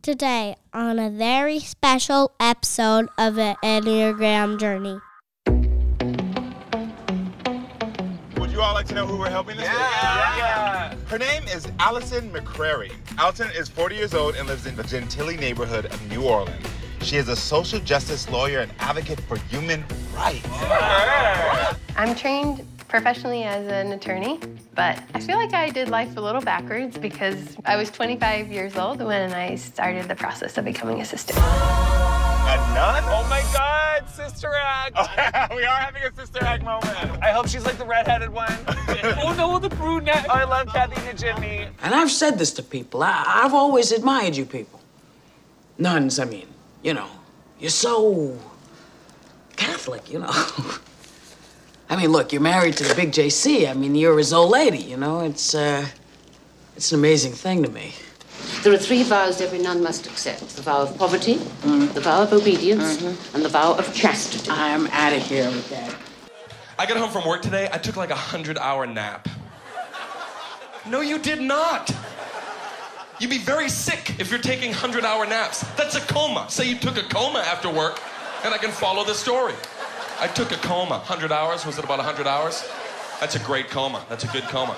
today on a very special episode of the Enneagram Journey. Would you all like to know who we're helping this week? Yeah. Her name is Allison McCrary. Allison is 40 years old and lives in the Gentilly neighborhood of New Orleans. She is a social justice lawyer and advocate for human rights. I'm trained professionally as an attorney, but I feel like I did life a little backwards because I was 25 years old when I started the process of becoming a sister. A nun? Oh my God, Sister Act. We are having a Sister Act moment. I hope she's like the redheaded one. Oh no, the brunette. Oh, I love Kathy Najimy. And I've said this to people. I've always admired you people. Nuns, I mean, you know, you're so Catholic, you know. I mean, look, you're married to the big JC. I mean, you're his old lady, you know. It's an amazing thing to me. There are 3 vows every nun must accept. The vow of poverty, the vow of obedience, and the vow of chastity. I'm out of here with that. I got home from work today, I took like a 100-hour nap. No, you did not. You'd be very sick if you're taking 100-hour naps. That's a coma. Say you took a coma after work, and I can follow the story. I took a coma. 100 hours, was it about 100 hours? That's a great coma. That's a good coma.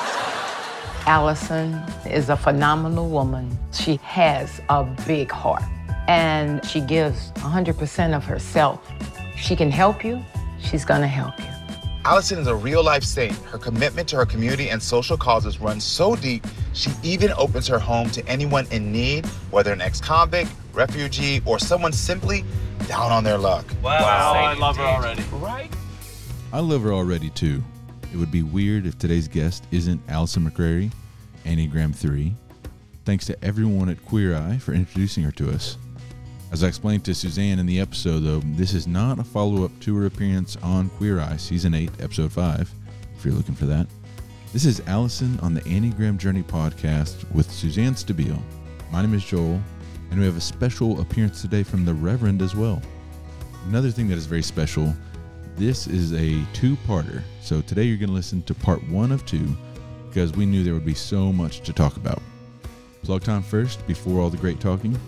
Allison is a phenomenal woman. She has a big heart, and she gives 100% of herself. She can help you, she's gonna help you. Allison is a real-life saint. Her commitment to her community and social causes runs so deep, she even opens her home to anyone in need, whether an ex-convict, refugee, or someone simply down on their luck. Wow, I love her already. Right? I love her already, too. It would be weird if today's guest isn't Allison McCrary, Enneagram 3. Thanks to everyone at Queer Eye for introducing her to us. As I explained to Suzanne in the episode, though, this is not a follow-up to her appearance on Queer Eye, Season 8, Episode 5, if you're looking for that. This is Allison on the Enneagram Journey podcast with Suzanne Stabile. My name is Joel, and we have a special appearance today from the Reverend as well. Another thing that is very special, this is a 2-parter. So today you're going to listen to part 1 of 2 because we knew there would be so much to talk about. Plug time first before all the great talking.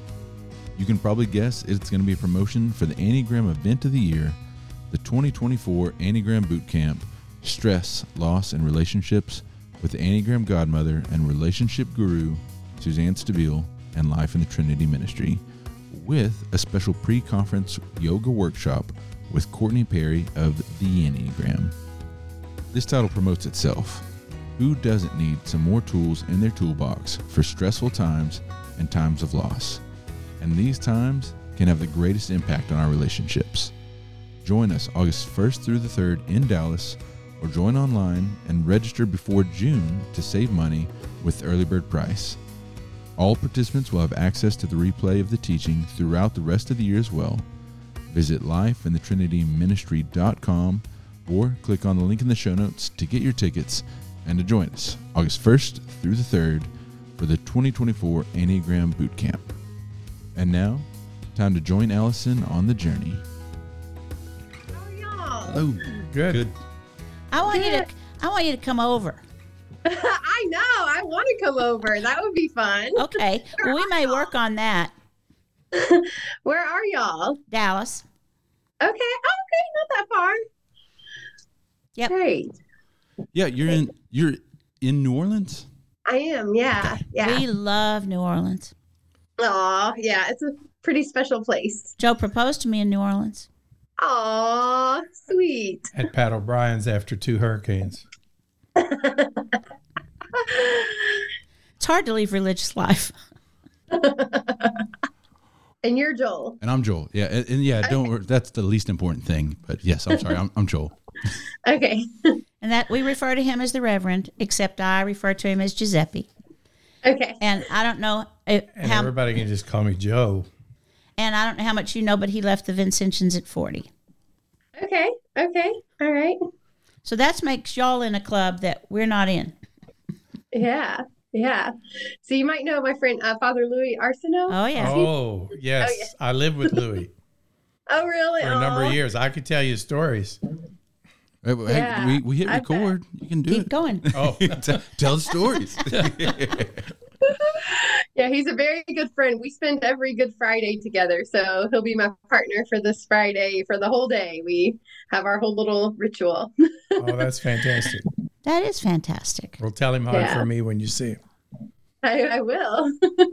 You can probably guess it's going to be a promotion for the Enneagram event of the year, the 2024 Enneagram Boot Camp, Stress, Loss, and Relationships with the Enneagram Godmother and Relationship Guru, Suzanne Stabile, and Life in the Trinity Ministry, with a special pre-conference yoga workshop with Courtney Perry of The Enneagram. This title promotes itself. Who doesn't need some more tools in their toolbox for stressful times and times of loss? And these times can have the greatest impact on our relationships. Join us August 1st through the 3rd in Dallas, or join online and register before June to save money with the early bird price. All participants will have access to the replay of the teaching throughout the rest of the year as well. Visit lifeinthetrinityministry.com or click on the link in the show notes to get your tickets and to join us August 1st through the 3rd for the 2024 Enneagram Boot Camp. And now, time to join Allison on the journey. Oh, good. I want you to come over. I know. I want to come over. That would be fun. Okay. Well, we may work on that. Where are y'all? Dallas. Okay. Not that far. Yep. Great. Yeah, you're in New Orleans? I am, yeah. Okay. Yeah. We love New Orleans. Aw, yeah, it's a pretty special place. Joe proposed to me in New Orleans. Aw, sweet. At Pat O'Brien's after 2 hurricanes. It's hard to leave religious life. And you're Joel. And I'm Joel. Yeah, and yeah, don't worry, that's the least important thing. But yes, I'm sorry, I'm Joel. Okay. And that we refer to him as the Reverend, except I refer to him as Giuseppe. Okay. And I don't know And everybody can just call me Joe. And I don't know how much you know, but he left the Vincentians at 40. Okay. All right. So that makes y'all in a club that we're not in. Yeah. So you might know my friend, Father Louis Arsenault. Oh, yeah. Oh, yes. Oh, yeah. I lived with Louis. Oh, really? For a number of years. I could tell you stories. Hey, we hit record. You can do it. Keep going. Oh, tell the stories. Yeah, he's a very good friend. We spend every Good Friday together. So he'll be my partner for this Friday for the whole day. We have our whole little ritual. Oh, that's fantastic. That is fantastic. Well, tell him hi for me when you see him. I will.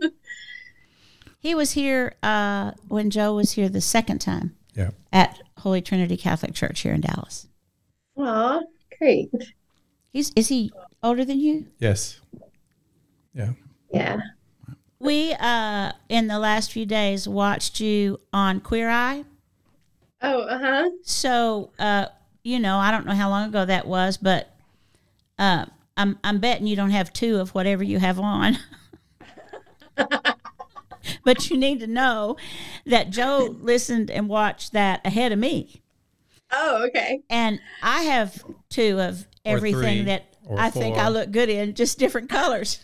He was here when Joe was here the second time. Yeah. At Holy Trinity Catholic Church here in Dallas. Aw, great. Is he older than you? Yes. Yeah. Yeah. We, in the last few days, watched you on Queer Eye. Oh, uh-huh. So, you know, I don't know how long ago that was, but I'm betting you don't have 2 of whatever you have on. But you need to know that Joe listened and watched that ahead of me. Oh, okay. And I have 2 of everything that I think I look good in, just different colors.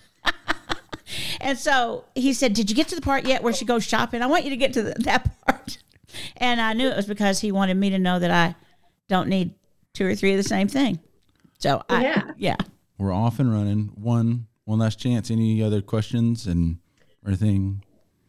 And so he said, did you get to the part yet where she goes shopping? I want you to get to that part. And I knew it was because he wanted me to know that I don't need 2 or 3 of the same thing. So, yeah. We're off and running. One last chance. Any other questions and or anything?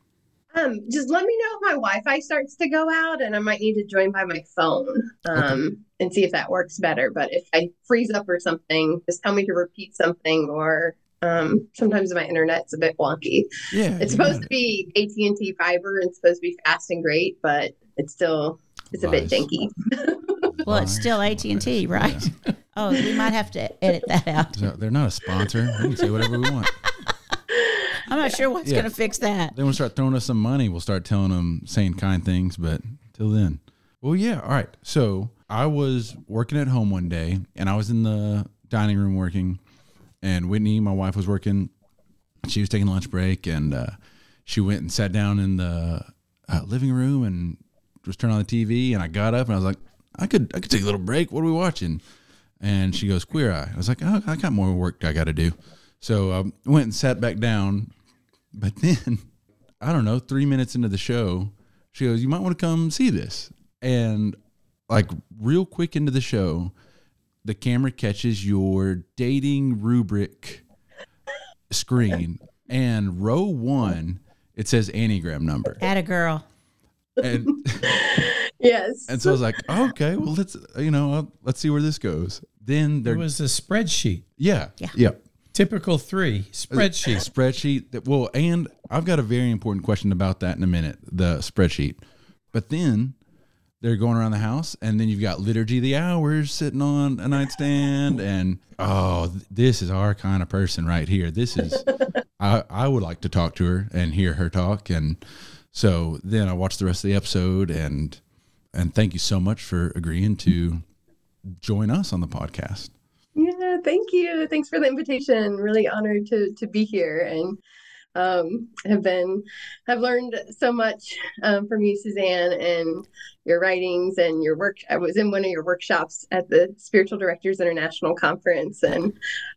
Just let me know if my Wi-Fi starts to go out, and I might need to join by my phone and see if that works better. But if I freeze up or something, just tell me to repeat something. Or sometimes my internet's a bit wonky. Yeah, it's supposed to be AT&T fiber and it's supposed to be fast and great, but it's a bit janky. Well, it's still AT&T, right? Yeah. Oh, we might have to edit that out. So they're not a sponsor. We can say whatever we want. I'm not sure what's going to fix that. Then we'll start throwing us some money. We'll start telling them, saying kind things, but till then. Well, yeah. All right. So I was working at home one day, and I was in the dining room working, and Whitney, my wife, was working. She was taking lunch break, and she went and sat down in the living room and was turning on the TV, and I got up, and I was like, I could take a little break. What are we watching? And she goes, Queer Eye. I was like, oh, I got more work I got to do. So I went and sat back down. But then, I don't know, 3 minutes into the show, she goes, you might want to come see this. And like real quick into the show, the camera catches your dating rubric screen. And row 1, it says Enneagram number. Atta girl. And yes. And so I was like, oh, okay, well, let's see where this goes. Then there was a spreadsheet. Yeah. Yep. Typical 3 spreadsheet. Well, and I've got a very important question about that in a minute, the spreadsheet. But then they're going around the house, and then you've got Liturgy of the Hours sitting on a nightstand, and this is our kind of person right here. This is I would like to talk to her and hear her talk. And so then I watched the rest of the episode, and thank you so much for agreeing to join us on the podcast. Yeah, thank you. Thanks for the invitation. Really honored to be here, and have learned so much from you, Suzanne, and your writings and your work. I was in one of your workshops at the Spiritual Directors International Conference, and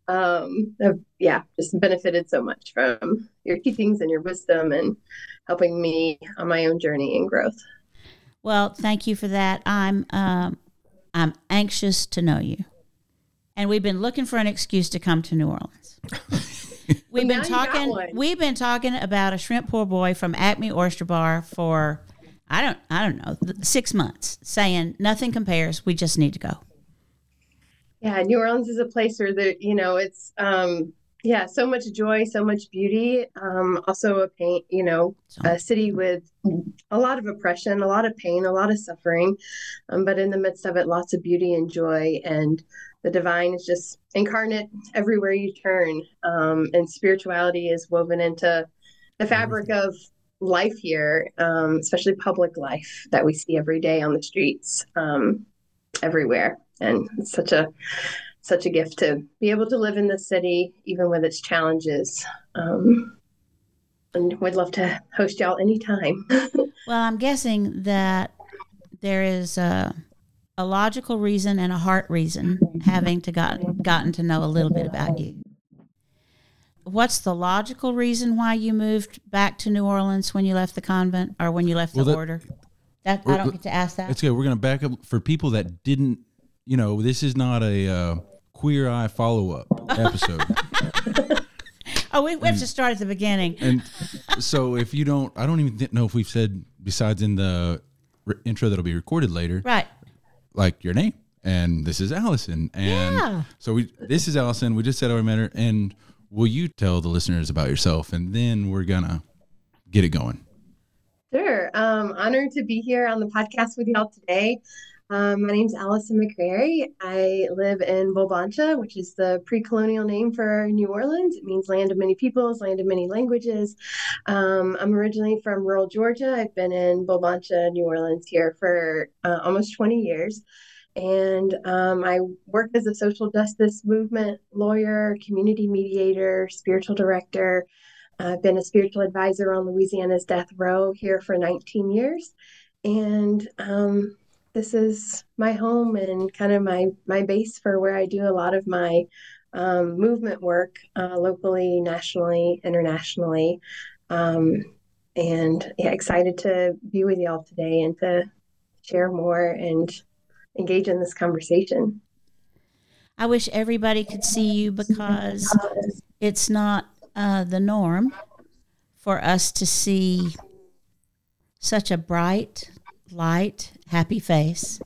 just benefited so much from your teachings and your wisdom and helping me on my own journey and growth. Well, thank you for that. I'm anxious to know you. And we've been looking for an excuse to come to New Orleans. We've been talking about a shrimp po' boy from Acme Oyster Bar for I don't know 6 months, saying nothing compares. We just need to go. Yeah, New Orleans is a place where it's so much joy, so much beauty. Also a city with a lot of oppression, a lot of pain, a lot of suffering, but in the midst of it, lots of beauty and joy, and the divine is just incarnate everywhere you turn. And spirituality is woven into the fabric of life here, especially public life that we see every day on the streets, everywhere. And it's such a gift to be able to live in the city, even with its challenges. And we'd love to host y'all anytime. Well, I'm guessing that there is a logical reason and a heart reason, having to gotten to know a little bit about you. What's the logical reason why you moved back to New Orleans when you left the convent or when you left the order? I don't get to ask that. It's good. We're going to back up for people that didn't, this is not a Queer Eye follow-up episode. Oh, we have to start at the beginning. And so if you don't, I don't even know if we've said, besides in the intro that'll be recorded later, right? Like your name. And this is Allison. And so this is Allison. We just said how we met her. And will you tell the listeners about yourself? And then we're going to get it going. Sure. Honored to be here on the podcast with y'all today. My name's Allison McCrary. I live in Bulbancha, which is the pre-colonial name for New Orleans. It means land of many peoples, land of many languages. I'm originally from rural Georgia. I've been in Bulbancha, New Orleans here for almost 20 years. And I work as a social justice movement lawyer, community mediator, spiritual director. I've been a spiritual advisor on Louisiana's death row here for 19 years. And this is my home and kind of my base for where I do a lot of my movement work locally, nationally, internationally. And excited to be with y'all today and to share more and engage in this conversation. I wish everybody could see you because it's not the norm for us to see such a bright, light, happy face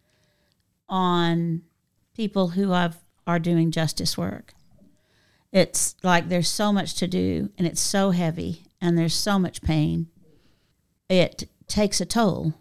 on people who are doing justice work. It's like there's so much to do, and it's so heavy, and there's so much pain. It takes a toll.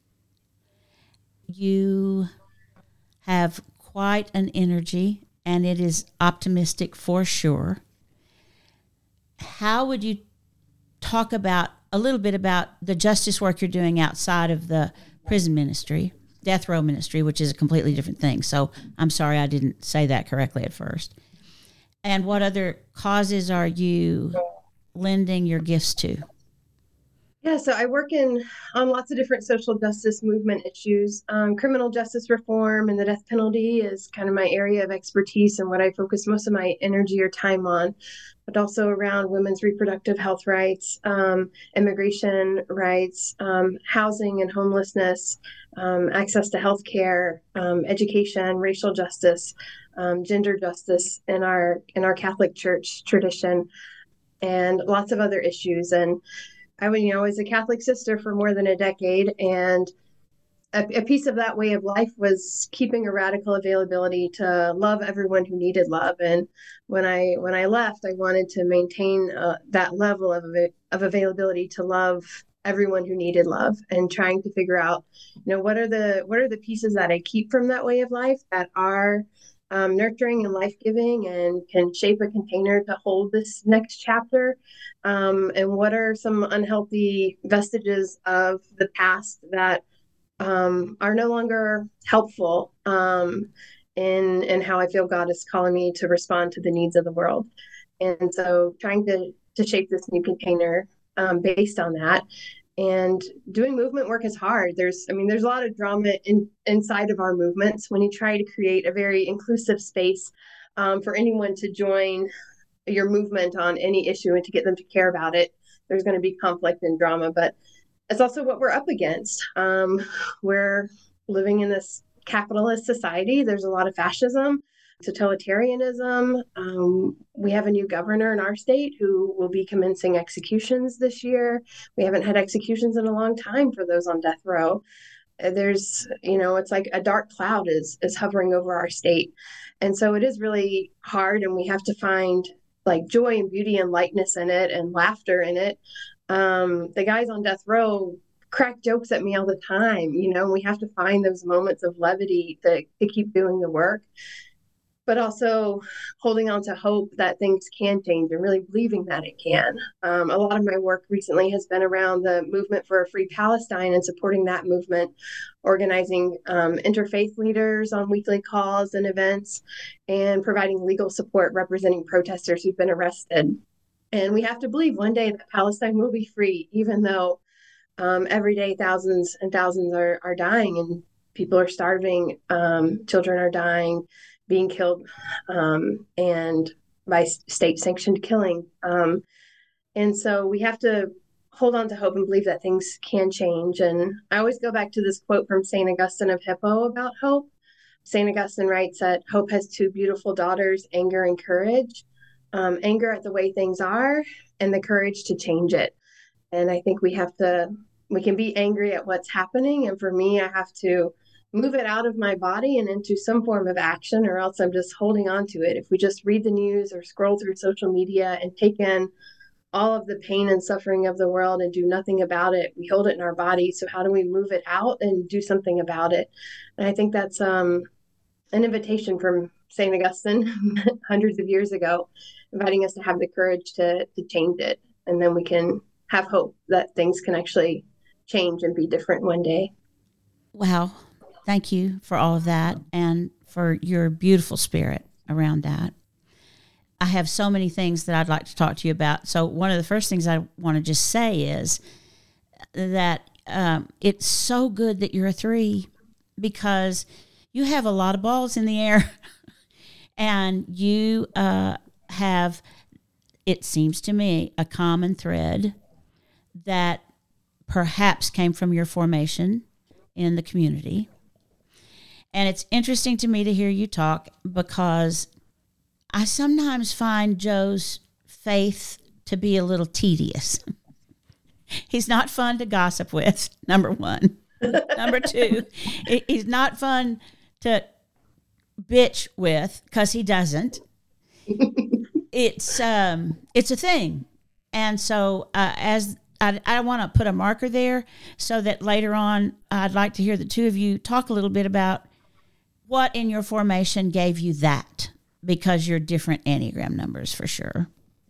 You have quite an energy, and it is optimistic for sure. How would you talk about a little bit about the justice work you're doing outside of the prison ministry, death row ministry, which is a completely different thing? So I'm sorry I didn't say that correctly at first. And what other causes are you lending your gifts to? Yeah, so I work on lots of different social justice movement issues. Criminal justice reform and the death penalty is kind of my area of expertise and what I focus most of my energy or time on, but also around women's reproductive health rights, immigration rights, housing and homelessness, access to health care, education, racial justice, gender justice in our Catholic Church tradition, and lots of other issues. And I was a Catholic sister for more than a decade, and a piece of that way of life was keeping a radical availability to love everyone who needed love. And when I left, I wanted to maintain that level of availability to love everyone who needed love, and trying to figure out, what are the pieces that I keep from that way of life that are nurturing and life-giving and can shape a container to hold this next chapter, and what are some unhealthy vestiges of the past that are no longer helpful in how I feel God is calling me to respond to the needs of the world. And so trying to shape this new container based on that. And doing movement work is hard. There's a lot of drama inside of our movements when you try to create a very inclusive space for anyone to join your movement on any issue and to get them to care about it. There's going to be conflict and drama, but it's also what we're up against. We're living in this capitalist society. There's a lot of fascism, totalitarianism. We have a new governor in our state who will be commencing executions this year. We haven't had executions in a long time for those on death row. There's, it's like a dark cloud is hovering over our state. And so it is really hard, and we have to find like joy and beauty and lightness in it and laughter in it. The guys on death row crack jokes at me all the time. We have to find those moments of levity to keep doing the work, but also holding on to hope that things can change and really believing that it can. A lot of my work recently has been around the movement for a free Palestine and supporting that movement, organizing interfaith leaders on weekly calls and events, and providing legal support representing protesters who've been arrested. And we have to believe one day that Palestine will be free, even though every day thousands and thousands are dying, and people are starving, children are dying, being killed, and by state-sanctioned killing. And so we have to hold on to hope and believe that things can change. And I always go back to this quote from St. Augustine of Hippo about hope. St. Augustine writes that hope has two beautiful daughters, anger and courage. anger at the way things are and the courage to change it. And I think we can be angry at what's happening. And for me, I have to move it out of my body and into some form of action, or else I'm just holding on to it. If we just read the news or scroll through social media and take in all of the pain and suffering of the world and do nothing about it, we hold it in our body. So how do we move it out and do something about it? And I think that's an invitation from St. Augustine hundreds of years ago, inviting us to have the courage to change it. And then we can have hope that things can actually change and be different one day. Wow. Thank you for all of that and for your beautiful spirit around that. I have so many things that I'd like to talk to you about. So one of the first things I want to just say is that it's so good that you're a 3, because you have a lot of balls in the air and you have, it seems to me, a common thread that perhaps came from your formation in the community. And it's interesting to me to hear you talk, because I sometimes find Joe's faith to be a little tedious. He's not fun to gossip with, number one. Number 2, he's not fun to bitch with, because he doesn't. It's a thing. And so as I want to put a marker there so that later on I'd like to hear the two of you talk a little bit about what in your formation gave you that, because you're different Enneagram numbers for sure.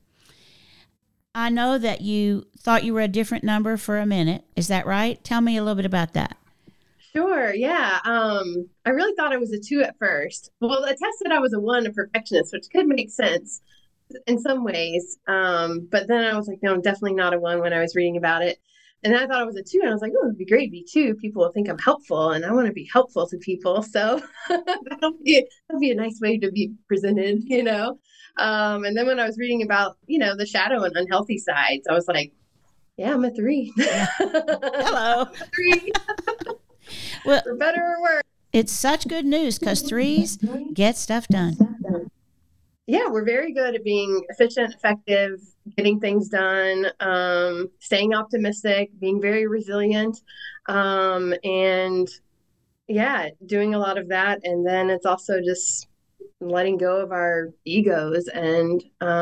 I know that you thought you were a different number for a minute. Is that right? Tell me a little bit about that. Sure. Yeah. I really thought I was a 2 at first. Well, the test said I was a 1, a perfectionist, which could make sense in some ways. But then I was like, no, I'm definitely not a 1 when I was reading about it. And then I thought I was a 2, and I was like, oh, it'd be great to be 2. People will think I'm helpful, and I want to be helpful to people. So that'll be a nice way to be presented, you know? And then when I was reading about, the shadow and unhealthy sides, I was like, yeah, I'm a 3. Hello. 3. Well, for better or worse. It's such good news, because 3s get stuff done. Yeah, we're very good at being efficient, effective, getting things done, staying optimistic, being very resilient, and yeah, doing a lot of that. And then it's also just letting go of our egos and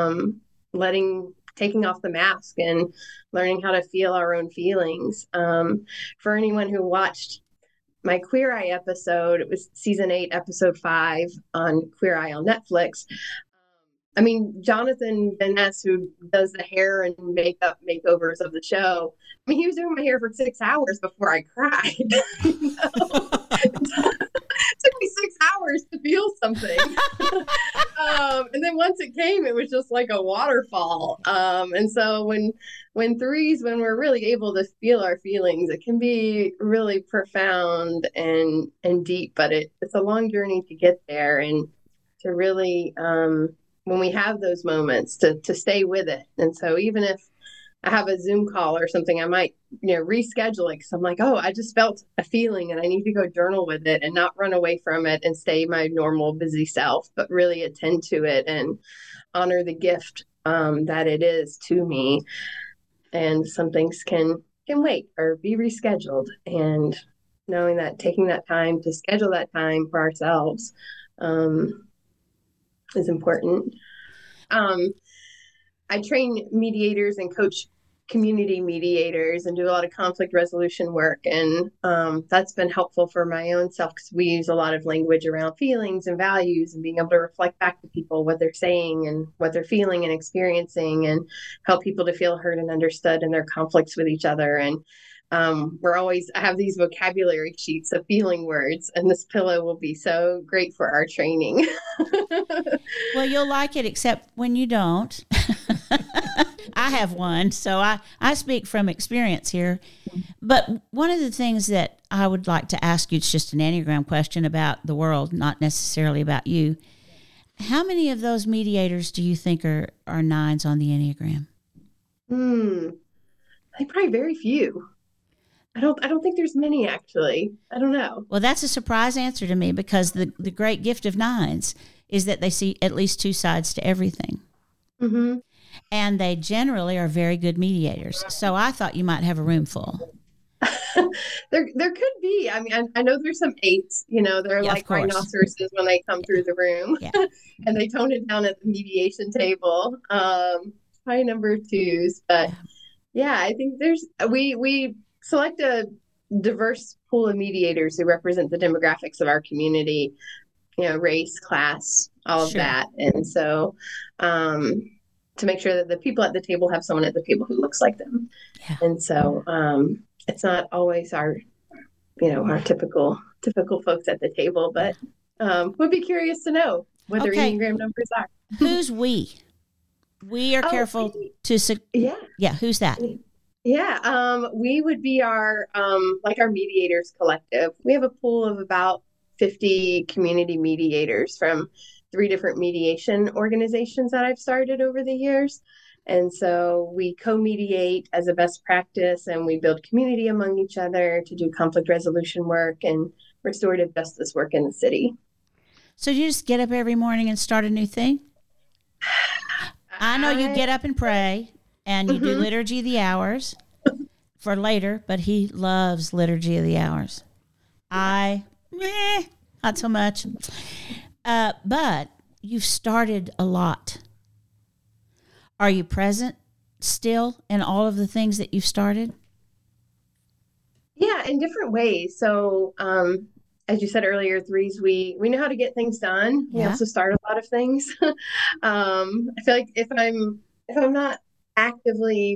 taking off the mask and learning how to feel our own feelings. For anyone who watched my Queer Eye episode, it was season 8, episode 5 on Queer Eye on Netflix. I mean, Jonathan Van Ness, who does the hair and makeup makeovers of the show, I mean, he was doing my hair for 6 hours before I cried. It took me 6 hours to feel something. And then once it came, it was just like a waterfall. And so when we're really able to feel our feelings, it can be really profound and deep, but it's a long journey to get there, and to really, when we have those moments, to stay with it. And so even if I have a Zoom call or something, I might, reschedule it, because I'm like, oh, I just felt a feeling and I need to go journal with it and not run away from it and stay my normal busy self, but really attend to it and honor the gift that it is to me. And some things can wait or be rescheduled, and knowing that taking that time to schedule that time for ourselves is important. I train mediators and coach community mediators and do a lot of conflict resolution work. And that's been helpful for my own self, because we use a lot of language around feelings and values and being able to reflect back to people what they're saying and what they're feeling and experiencing, and help people to feel heard and understood in their conflicts with each other. And I have these vocabulary sheets of feeling words, and this pillow will be so great for our training. Well, you'll like it, except when you don't. I have one, so I speak from experience here. But one of the things that I would like to ask you, it's just an Enneagram question about the world, not necessarily about you. How many of those mediators do you think are 9s on the Enneagram? I think probably very few. I don't think there's many, actually. I don't know. Well, that's a surprise answer to me, because the great gift of 9s is that they see at least 2 sides to everything. Mm-hmm. And they generally are very good mediators. So I thought you might have a room full. There could be. I mean, I know there's some 8s, they're like rhinoceroses when they come through the room and they tone it down at the mediation table. High number 2s, but I think we select a diverse pool of mediators who represent the demographics of our community, race, class, all of that. And so, to make sure that the people at the table have someone at the table who looks like them. Yeah. And so, it's not always our typical folks at the table, but would be curious to know what their Enneagram numbers are. Who's we? We are careful to. Yeah. Who's that? Yeah. We would be our mediators collective. We have a pool of about 50 community mediators from 3 different mediation organizations that I've started over the years. And so we co-mediate as a best practice, and we build community among each other to do conflict resolution work and restorative justice work in the city. So you just get up every morning and start a new thing? I know you get up and pray, and you do Liturgy of the Hours for later, but he loves Liturgy of the Hours. Not so much. But you've started a lot. Are you present still in all of the things that you've started? Yeah, in different ways. So, as you said earlier, 3s, we know how to get things done. We also start a lot of things. I feel like if I'm not actively,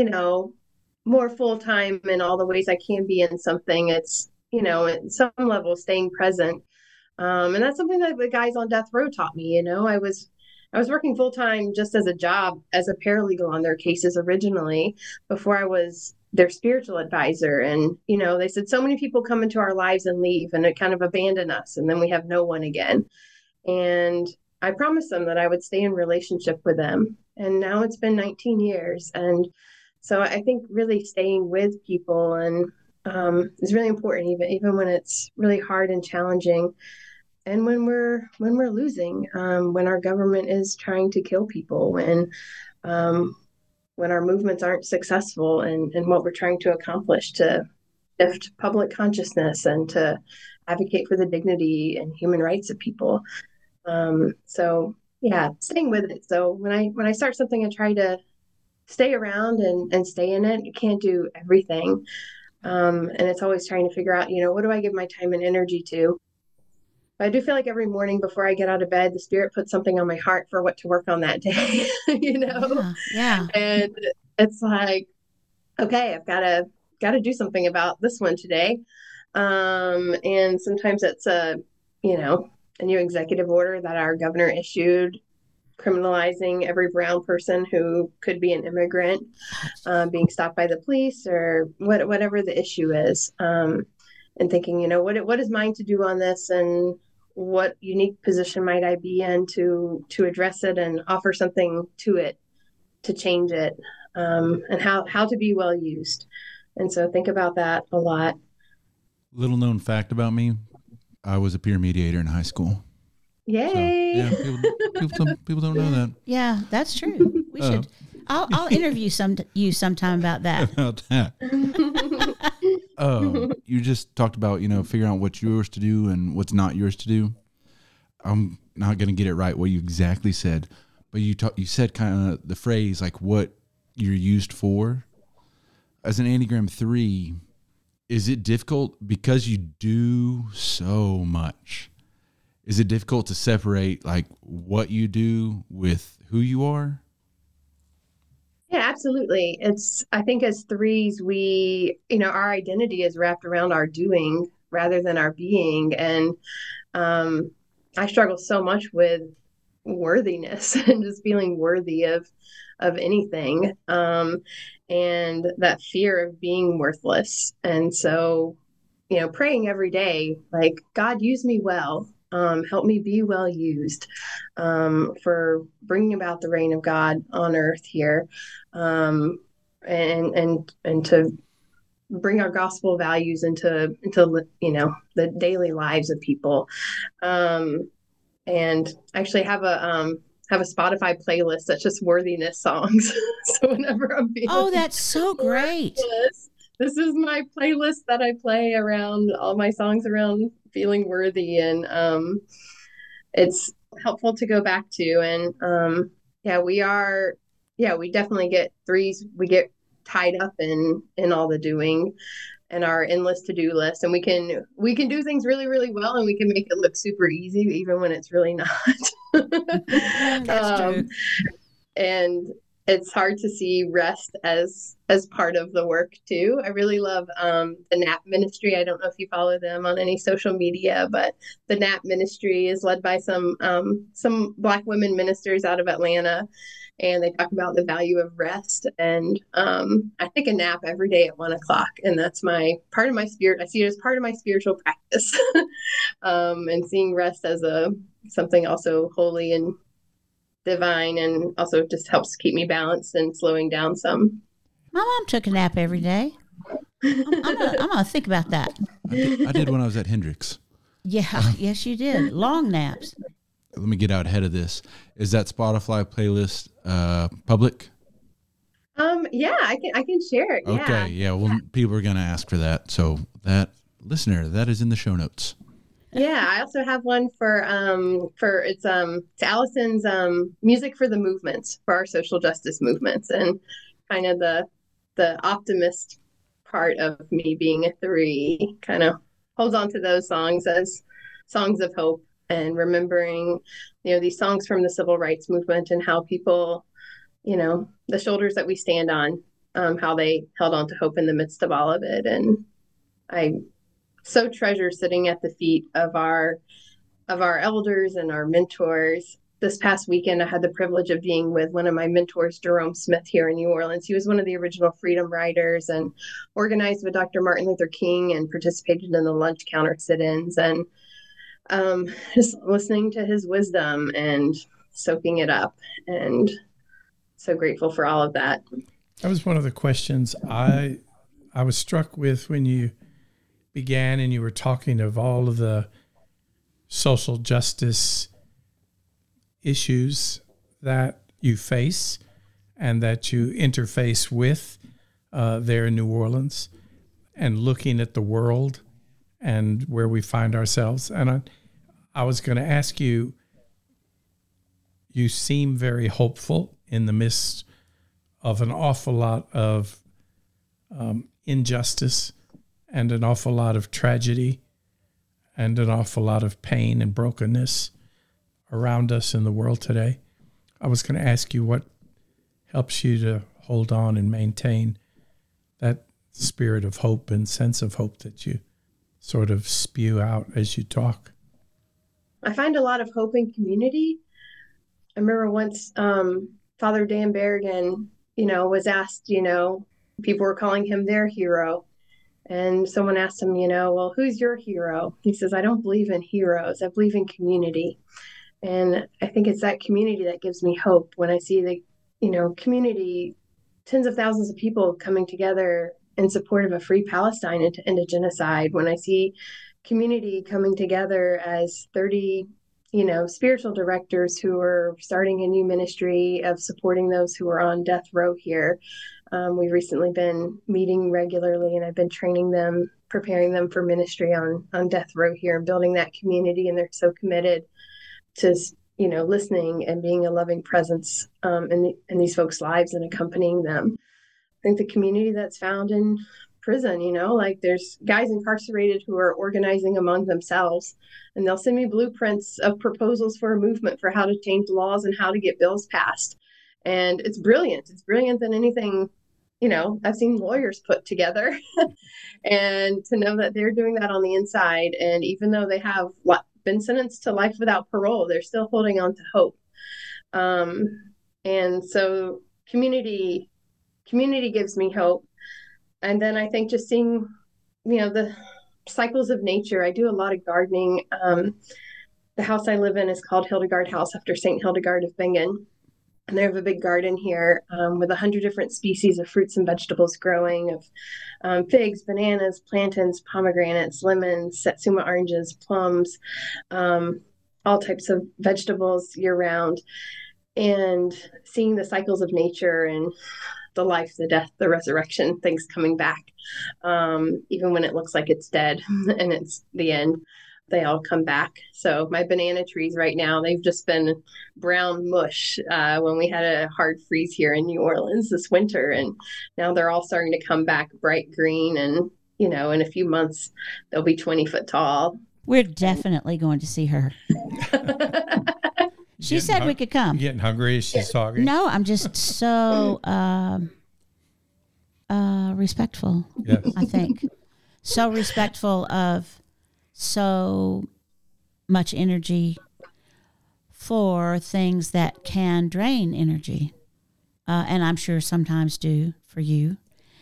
more full-time in all the ways I can be in something, it's, at some level staying present. And that's something that the guys on death row taught me. I was working full-time just as a job as a paralegal on their cases originally before I was their spiritual advisor. And, they said so many people come into our lives and leave and it kind of abandon us. And then we have no one again. And I promised them that I would stay in relationship with them. And now it's been 19 years. And so I think really staying with people and is really important, even when it's really hard and challenging. And when we're losing, when our government is trying to kill people, when our movements aren't successful in what we're trying to accomplish to shift public consciousness and to advocate for the dignity and human rights of people. So staying with it. So when I start something, I try to stay around and stay in it. You can't do everything. And it's always trying to figure out, what do I give my time and energy to? But I do feel like every morning before I get out of bed, the Spirit puts something on my heart for what to work on that day, Yeah. And it's like, okay, I've got to do something about this one today. And sometimes it's a new executive order that our governor issued, criminalizing every brown person who could be an immigrant being stopped by the police or whatever the issue is. And thinking, what is mine to do on this, and what unique position might I be in to address it and offer something to it, to change it, and how to be well used. And so think about that a lot. Little known fact about me, I was a peer mediator in high school. Yay! So, people don't know that. Yeah, that's true. We should. I'll interview you sometime about that. About that. You just talked about, figuring out what's yours to do and what's not yours to do. I'm not going to get it right what you exactly said, but you said kind of the phrase like what you're used for. As an Enneagram 3, is it difficult because you do so much? Is it difficult to separate like what you do with who you are? Yeah, absolutely. I think as 3s, we, our identity is wrapped around our doing rather than our being. And I struggle so much with worthiness and just feeling worthy of anything. And that fear of being worthless. And so, praying every day, like, God, use me well. Help me be well used for bringing about the reign of God on earth here, and to bring our gospel values into the daily lives of people. And actually have have a Spotify playlist that's just worthiness songs. So whenever I'm feeling that's so great. This is my playlist that I play around all my songs around feeling worthy, and it's helpful to go back to. And we definitely get threes. We get tied up in all the doing and our endless to-do list, and we can do things really, really well, and we can make it look super easy even when it's really not. That's true. And it's hard to see rest as part of the work too. I really love the NAP ministry. I don't know if you follow them on any social media, but the NAP ministry is led by some Black women ministers out of Atlanta. And they talk about the value of rest. And I take a nap every day at 1:00. And that's part of my spirit. I see it as part of my spiritual practice. And seeing rest as something also holy and divine, and also just helps keep me balanced and slowing down some. My mom took a nap every day. I'm gonna think about that. I did when I was at Hendrix. Yeah, yes, you did. Long naps. Let me get out ahead of this. Is that Spotify playlist public? Yeah, I can share it. Okay, yeah. Well, people are gonna ask for that, so that listener, that is in the show notes. Yeah, I also have one for it's Allison's music for the movements, for our social justice movements, and kind of the optimist part of me being a 3 kind of holds on to those songs as songs of hope, and remembering, these songs from the civil rights movement and how people, the shoulders that we stand on, how they held on to hope in the midst of all of it. And I so treasure sitting at the feet of our elders and our mentors. This past weekend, I had the privilege of being with one of my mentors, Jerome Smith, here in New Orleans. He was one of the original Freedom Riders and organized with Dr. Martin Luther King and participated in the lunch counter sit-ins, and just listening to his wisdom and soaking it up, and so grateful for all of that. That was one of the questions I was struck with when you began and you were talking of all of the social justice issues that you face and that you interface with there in New Orleans, and looking at the world and where we find ourselves. And I was going to ask you, you seem very hopeful in the midst of an awful lot of injustice and an awful lot of tragedy and an awful lot of pain and brokenness around us in the world today. I was going to ask you what helps you to hold on and maintain that spirit of hope and sense of hope that you sort of spew out as you talk. I find a lot of hope in community. I remember once Father Dan Berrigan, was asked, people were calling him their hero. And someone asked him, well, who's your hero? He says, I don't believe in heroes. I believe in community. And I think it's that community that gives me hope when I see the, community, tens of thousands of people coming together in support of a free Palestine and to end a genocide. When I see community coming together as 30, spiritual directors who are starting a new ministry of supporting those who are on death row here. We've recently been meeting regularly, and I've been training them, preparing them for ministry on death row here and building that community. And they're so committed to, listening and being a loving presence in these folks' lives and accompanying them. I think the community that's found in prison, there's guys incarcerated who are organizing among themselves, and they'll send me blueprints of proposals for a movement for how to change laws and how to get bills passed. And it's brilliant. It's brilliant than anything, I've seen lawyers put together. And to know that they're doing that on the inside, and even though they have been sentenced to life without parole, they're still holding on to hope. And so community gives me hope. And then I think just seeing, the cycles of nature. I do a lot of gardening. The house I live in is called Hildegard House after St. Hildegard of Bingen. And they have a big garden here with 100 different species of fruits and vegetables growing, of figs, bananas, plantains, pomegranates, lemons, satsuma oranges, plums, all types of vegetables year round. and seeing the cycles of nature and the life, the death, the resurrection, things coming back. Even when it looks like it's dead and it's the end, they all come back. So my banana trees right now, they've just been brown mush when we had a hard freeze here in New Orleans this winter. And now they're all starting to come back bright green. And, you know, in a few months, they'll be 20 foot tall. We're definitely going to see her. She said we could come. You getting hungry as she's talking? No, I'm just so respectful. Yes. I think so respectful of so much energy for things that can drain energy, and I'm sure sometimes do for you.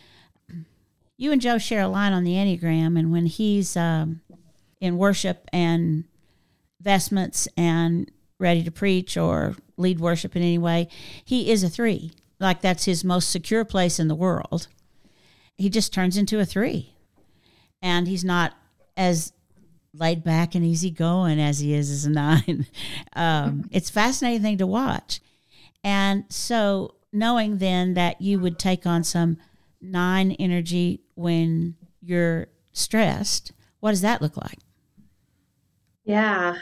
You and Joe share a line on the Enneagram, and when he's in worship and vestments and ready to preach or lead worship in any way, he is a 3. Like that's his most secure place in the world. He just turns into a 3. And he's not as laid back and easygoing as he is as a 9. It's a fascinating thing to watch. And so knowing then that you would take on some 9 energy when you're stressed, what does that look like? Yeah.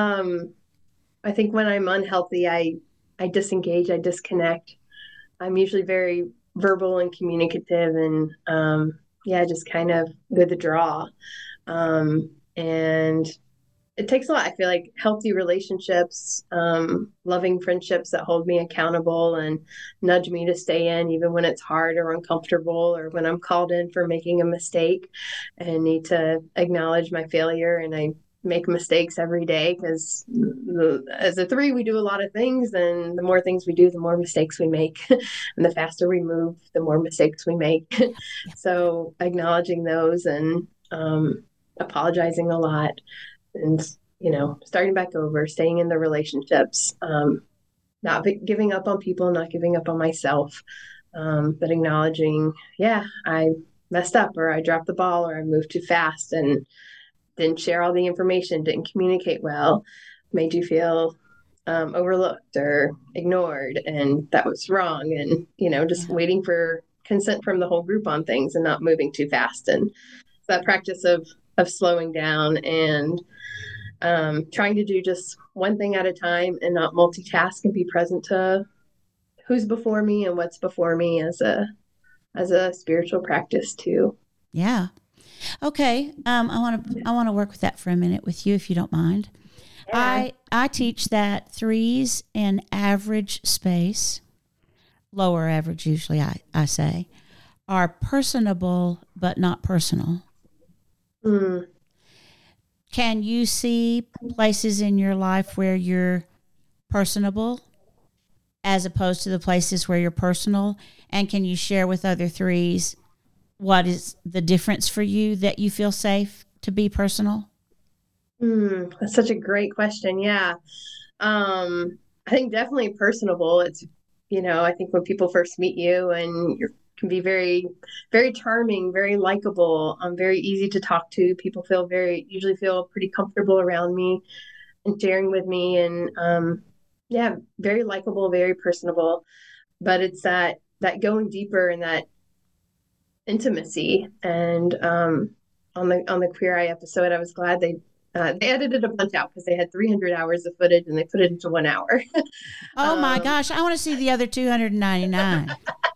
I think when I'm unhealthy, I disengage, I disconnect. I'm usually very verbal and communicative and, just kind of withdraw. And it takes a lot. I feel like healthy relationships, loving friendships that hold me accountable and nudge me to stay in even when it's hard or uncomfortable or when I'm called in for making a mistake and need to acknowledge my failure. And I make mistakes every day because as a 3, we do a lot of things, and the more things we do, the more mistakes we make. And the faster we move, the more mistakes we make. So acknowledging those and apologizing a lot and, you know, starting back over, staying in the relationships, not giving up on people, not giving up on myself, but acknowledging, I messed up or I dropped the ball or I moved too fast and didn't share all the information, didn't communicate well, made you feel overlooked or ignored, and that was wrong. And, you know, just waiting for consent from the whole group on things and not moving too fast. And that practice of slowing down and trying to do just one thing at a time and not multitask and be present to who's before me and what's before me as a spiritual practice too. Yeah. Okay. I want to work with that for a minute with you, if you don't mind. Yeah. I teach that 3s in average space, lower average usually, I say, are personable but not personal. Can you see places in your life where you're personable as opposed to the places where you're personal? And can you share with other 3s what is the difference for you that you feel safe to be personal? That's such a great question. Yeah. I think definitely personable. It's, you know, I think when people first meet you and you can be very, very charming, very likable, very easy to talk to. People usually feel pretty comfortable around me and sharing with me and, very likable, very personable, but it's that going deeper and that intimacy. And on the Queer Eye episode, I was glad they edited a bunch out because they had 300 hours of footage and they put it into 1 hour. Oh my gosh, I want to see the other 299.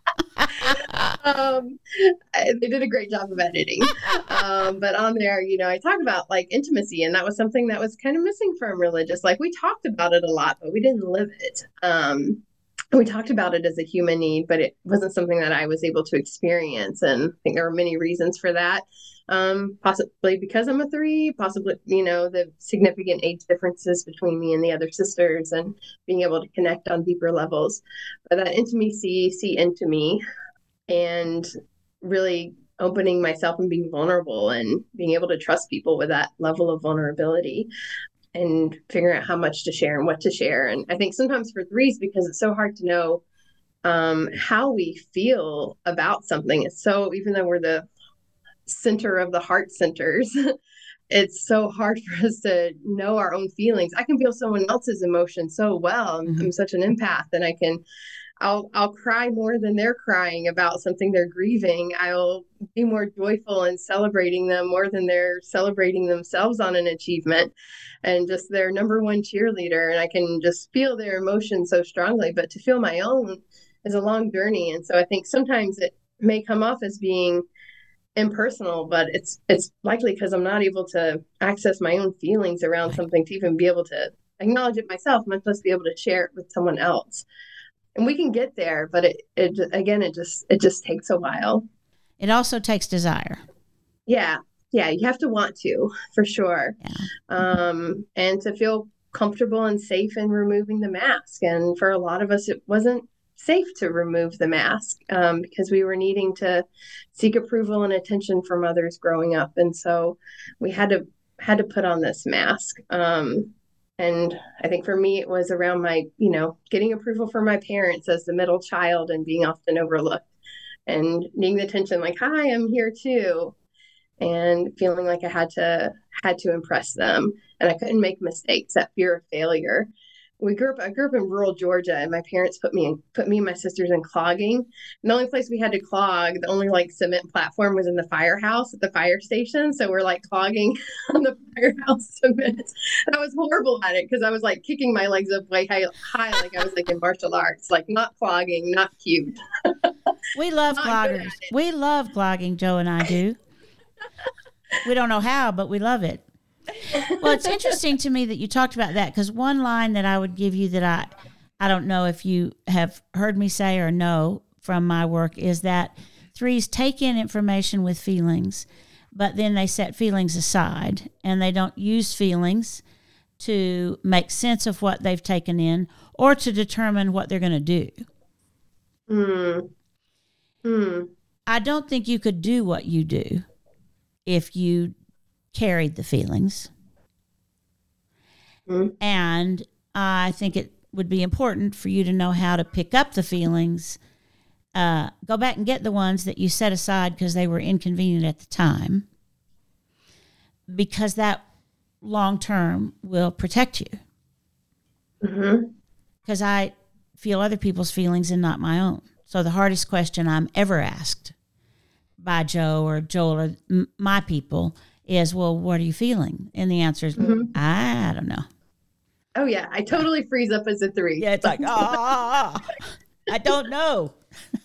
They did a great job of editing. But on there, you know, I talked about like intimacy, and that was something that was kind of missing from religious. Like we talked about it a lot, but we didn't live it. We talked about it as a human need, but it wasn't something that I was able to experience. And I think there were many reasons for that. Possibly because I'm a 3, possibly, you know, the significant age differences between me and the other sisters and being able to connect on deeper levels. But that intimacy, see into me, and really opening myself and being vulnerable and being able to trust people with that level of vulnerability and figuring out how much to share and what to share. And I think sometimes for 3s, because it's so hard to know how we feel about something. It's so, even though we're the center of the heart centers, it's so hard for us to know our own feelings. I can feel someone else's emotions so well. I'm such an empath, and I'll cry more than they're crying about something they're grieving. I'll be more joyful in celebrating them more than they're celebrating themselves on an achievement, and just their number one cheerleader. And I can just feel their emotions so strongly, but to feel my own is a long journey. And so I think sometimes it may come off as being impersonal, but it's likely because I'm not able to access my own feelings around something to even be able to acknowledge it myself, much less be able to share it with someone else. And we can get there, but it just takes a while. It also takes desire. Yeah, you have to want to, for sure. Yeah. And to feel comfortable and safe in removing the mask. And for a lot of us, it wasn't safe to remove the mask because we were needing to seek approval and attention from others growing up. And so we had to put on this mask. And I think for me, it was around my, getting approval from my parents as the middle child and being often overlooked and needing the attention, like, hi, I'm here too. And feeling like I had to impress them, and I couldn't make mistakes, that fear of failure. I grew up in rural Georgia, and my parents put me and my sisters in clogging. And the only place we had to clog, the only cement platform, was in the firehouse at the fire station. So we're clogging on the firehouse cement. And I was horrible at it because I was kicking my legs up way high, like I was in martial arts, not clogging, not cute. We love cloggers. We love clogging, Joe and I do. We don't know how, but we love it. Well, it's interesting to me that you talked about that, because one line that I would give you that I don't know if you have heard me say or know from my work is that threes take in information with feelings, but then they set feelings aside, and they don't use feelings to make sense of what they've taken in or to determine what they're going to do. I don't think you could do what you do if you carried the feelings. And I think it would be important for you to know how to pick up the feelings, go back and get the ones that you set aside because they were inconvenient at the time, because that long term will protect you. Because I feel other people's feelings and not my own. So the hardest question I'm ever asked by Joe or Joel or my people is, well, what are you feeling? And the answer is, I don't know. Oh, yeah. I totally freeze up as a three. Yeah, it's I don't know.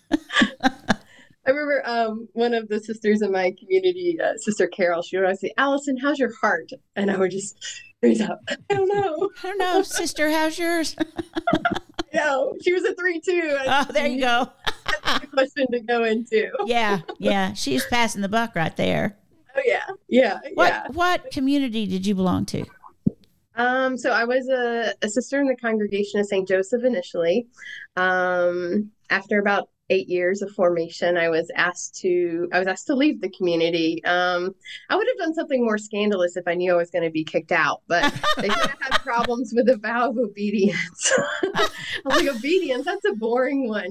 I remember one of the sisters in my community, Sister Carol, she would always say, Allison, how's your heart? And I would just freeze up. I don't know, sister, how's yours? No, she was a 3 too. Oh, there you go. That's a good question to go into. Yeah. She's passing the buck right there. Oh, yeah. What community did you belong to? So I was a sister in the congregation of St. Joseph initially. After about 8 years of formation, I was asked to leave the community. I would have done something more scandalous if I knew I was going to be kicked out, but they could have had problems with the vow of obedience. I was like, obedience, that's a boring one,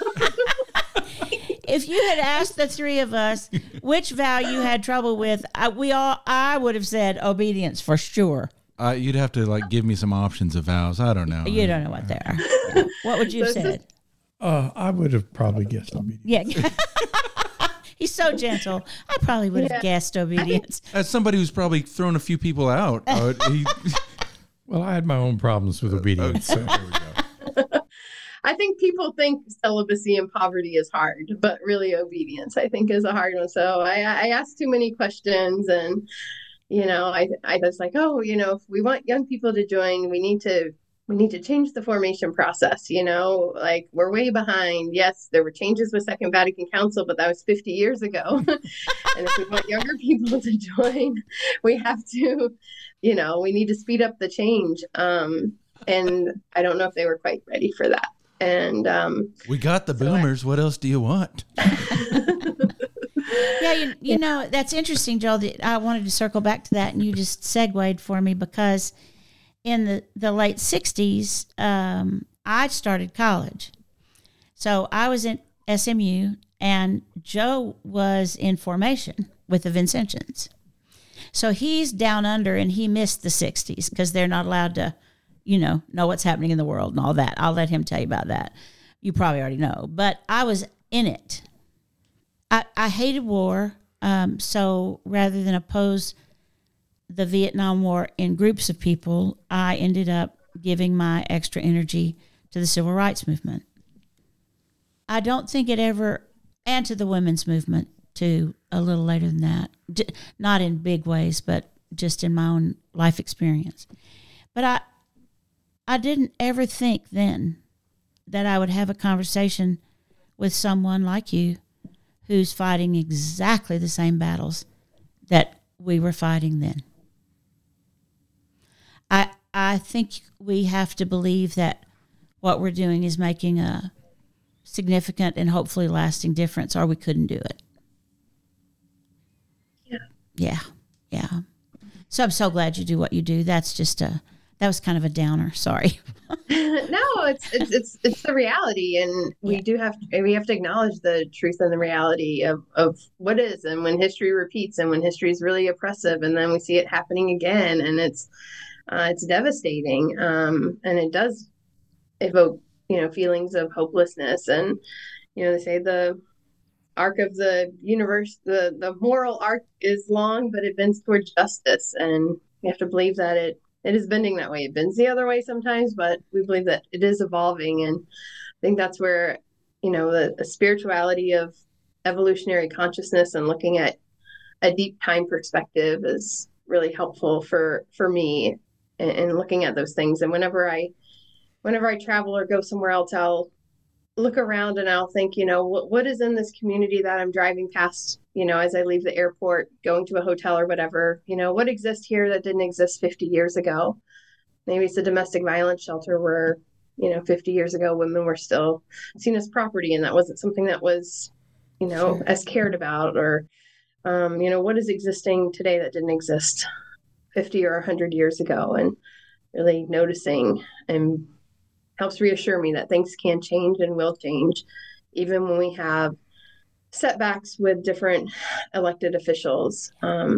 If you had asked the three of us which vow you had trouble with, I would have said obedience for sure. You'd have to give me some options of vows. I don't know. You don't know what they are. Yeah. What would you have said? I would have probably guessed obedience. Yeah. He's so gentle. I probably would have guessed obedience. As somebody who's probably thrown a few people out. Well, I had my own problems with obedience. So there we go. I think people think celibacy and poverty is hard, but really obedience, I think, is a hard one. So I asked too many questions, and, I was like, if we want young people to join, we need to change the formation process, we're way behind. Yes, there were changes with Second Vatican Council, but that was 50 years ago. And if we want younger people to join, we have to, we need to speed up the change. And I don't know if they were quite ready for that. And we got the boomers. What else do you want? Yeah, that's interesting, Joel. I wanted to circle back to that, and you just segued for me, because in the late 60s, I started college. So I was in SMU, and Joe was in formation with the Vincentians. So he's down under and he missed the 60s because they're not allowed to, know what's happening in the world and all that. I'll let him tell you about that. You probably already know. But I was in it. I hated war. So rather than oppose the Vietnam War in groups of people, I ended up giving my extra energy to the civil rights movement. I don't think it ever, and to the women's movement too, a little later than that. Not in big ways, but just in my own life experience. But I didn't ever think then that I would have a conversation with someone like you who's fighting exactly the same battles that we were fighting then. I think we have to believe that what we're doing is making a significant and hopefully lasting difference, or we couldn't do it. Yeah. So I'm so glad you do what you do. That was kind of a downer. Sorry. No, it's the reality, and we have to acknowledge the truth and the reality of what is, and when history repeats, and when history is really oppressive, and then we see it happening again, and it's devastating, and it does evoke feelings of hopelessness, and they say the arc of the universe, the moral arc is long, but it bends toward justice, and we have to believe that it is bending that way. It bends the other way sometimes, but we believe that it is evolving. And I think that's where, the spirituality of evolutionary consciousness and looking at a deep time perspective is really helpful for me in looking at those things. And whenever I travel or go somewhere else, I'll look around and I'll think, what is in this community that I'm driving past, as I leave the airport, going to a hotel or whatever, what exists here that didn't exist 50 years ago? Maybe it's a domestic violence shelter where, 50 years ago, women were still seen as property, and that wasn't something that was, as cared about, or, what is existing today that didn't exist 50 or 100 years ago, and really noticing and helps reassure me that things can change and will change, even when we have setbacks with different elected officials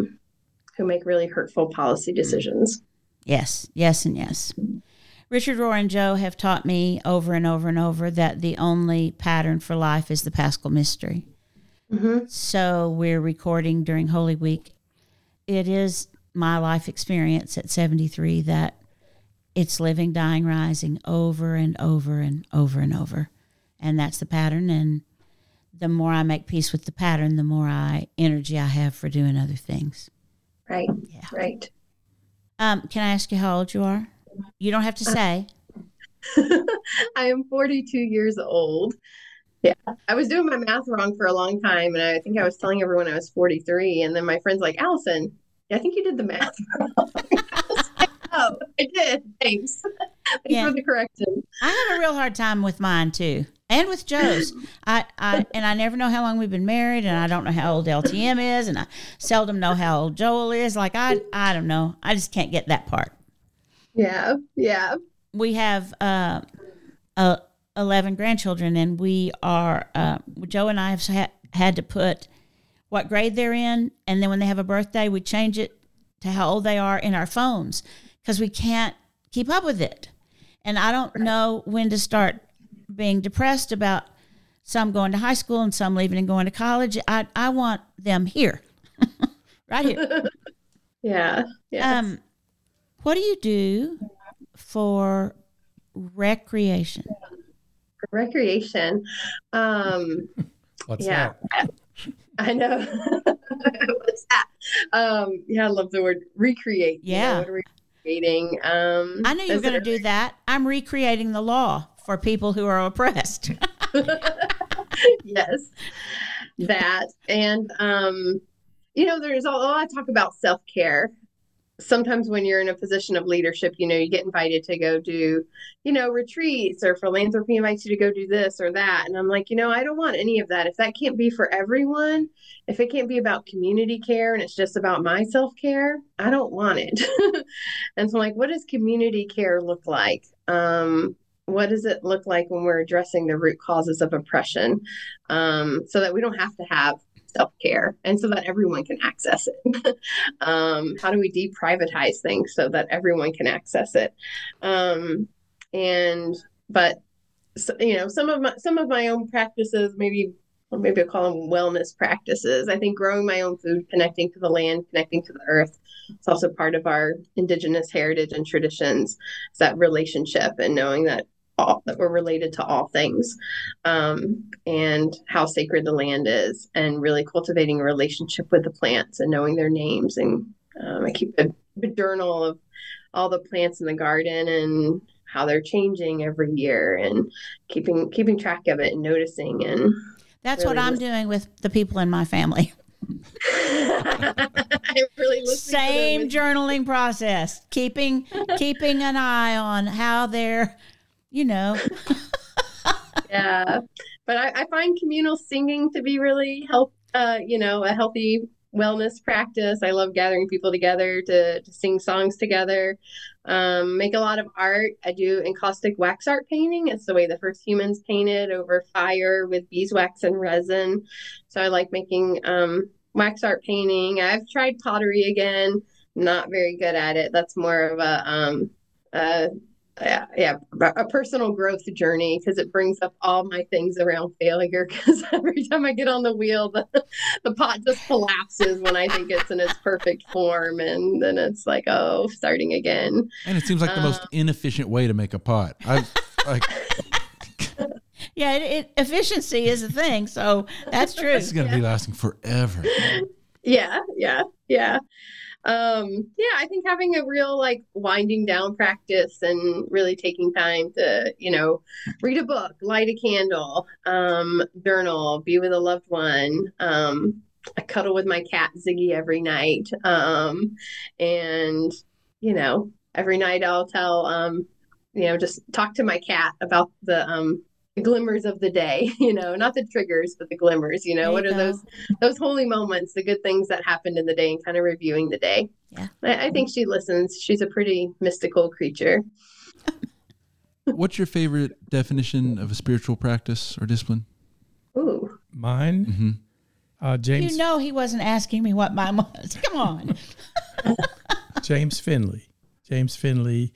who make really hurtful policy decisions. Yes, and yes. Richard, Rohr, and Joe have taught me over and over and over that the only pattern for life is the Paschal Mystery. Mm-hmm. So we're recording during Holy Week. It is my life experience at 73 that it's living, dying, rising over and over and over and over. And that's the pattern. And the more I make peace with the pattern, the more energy I have for doing other things. Right. Yeah. Right. Can I ask you how old you are? You don't have to say. I am 42 years old. Yeah. I was doing my math wrong for a long time. And I think I was telling everyone I was 43. And then my friend's like, Allison, I think you did the math wrong. Oh, I did. Thanks. Thanks for the correction. I have a real hard time with mine too, and with Joe's. I never know how long we've been married, and I don't know how old LTM is, and I seldom know how old Joel is. Like I don't know. I just can't get that part. Yeah. We have 11 grandchildren, and we are Joe and I have had to put what grade they're in, and then when they have a birthday, we change it to how old they are in our phones, because we can't keep up with it. And I don't know when to start being depressed about some going to high school and some leaving and going to college. I want them here, right here. Yeah. Yes. What do you do for recreation? For recreation? What's that? I know. What's that? I love the word recreate. Yeah. What are we creating? I knew you were going to do that. I'm recreating the law for people who are oppressed. Yes, that. And, there's a lot of talk about self-care. Sometimes when you're in a position of leadership, you get invited to go do, retreats, or philanthropy invites you to go do this or that. And I'm like, I don't want any of that. If that can't be for everyone, if it can't be about community care and it's just about my self-care, I don't want it. And so I'm like, what does community care look like? What does it look like when we're addressing the root causes of oppression, so that we don't have to have self-care, and so that everyone can access it. How do we deprivatize things so that everyone can access it? But some of my own practices, maybe I'll call them wellness practices. I think growing my own food, connecting to the land, connecting to the earth. It's also part of our indigenous heritage and traditions. It's that relationship and knowing that we're related to all things, and how sacred the land is, and really cultivating a relationship with the plants and knowing their names. And I keep a journal of all the plants in the garden and how they're changing every year, and keeping track of it and noticing. And that's really what I'm doing with the people in my family. I really same journaling process, keeping an eye on how they're, yeah. But I find communal singing to be really a healthy wellness practice. I love gathering people together to sing songs together. Make a lot of art. I do encaustic wax art painting. It's the way the first humans painted, over fire with beeswax and resin. So I like making wax art painting. I've tried pottery again. Not very good at it. That's more of a personal growth journey, because it brings up all my things around failure, because every time I get on the wheel, the pot just collapses when I think it's in its perfect form, and then it's like, oh, starting again. And it seems like the most inefficient way to make a pot. Yeah, efficiency is a thing, so that's true. This is going to be lasting forever. Yeah. I think having a real winding down practice and really taking time to, read a book, light a candle, journal, be with a loved one. I cuddle with my cat Ziggy every night. And every night I'll tell, just talk to my cat about the glimmers of the day, not the triggers, but the glimmers, what are those holy moments, the good things that happened in the day, and kind of reviewing the day. Yeah. I think she listens. She's a pretty mystical creature. What's your favorite definition of a spiritual practice or discipline? Ooh. Mine? James. He wasn't asking me what mine was. Come on. James Finley. James Finley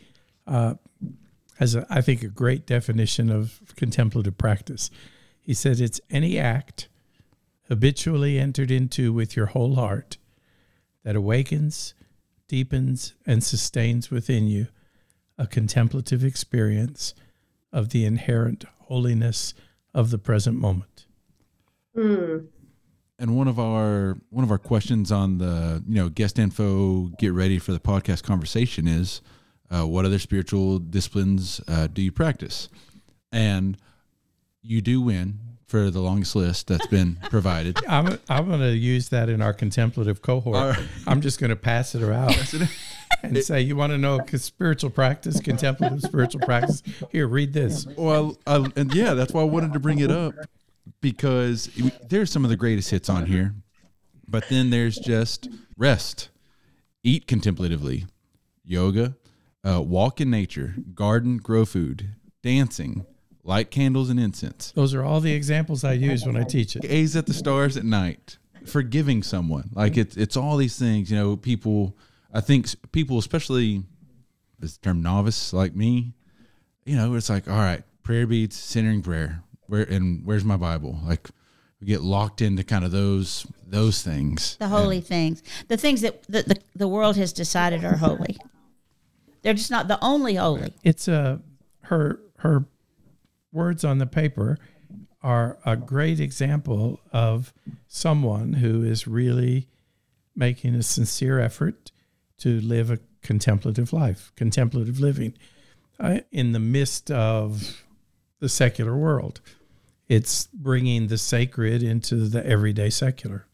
has, I think, a great definition of contemplative practice. He said it's any act habitually entered into with your whole heart that awakens, deepens, and sustains within you a contemplative experience of the inherent holiness of the present moment. Mm. And one of our questions on the guest info, get ready for the podcast conversation is, what other spiritual disciplines do you practice? And you do win for the longest list that's been provided. I'm going to use that in our contemplative cohort. I'm just going to pass it around and say, you want to know spiritual practice, contemplative spiritual practice? Here, read this. Well, that's why I wanted to bring it up, because there's some of the greatest hits on here, but then there's just rest, eat contemplatively, yoga, walk in nature, garden, grow food, dancing, light candles and incense. Those are all the examples I use when I teach it. Gaze at the stars at night, forgiving someone. It's all these things, I think people, especially this term novice like me, it's like, all right, prayer beads, centering prayer. Where's my Bible? We get locked into kind of those things. The holy things. The things that the world has decided are holy. They're just not the only holy. It's her words on the paper are a great example of someone who is really making a sincere effort to live a contemplative life, contemplative living, in the midst of the secular world. It's bringing the sacred into the everyday secular.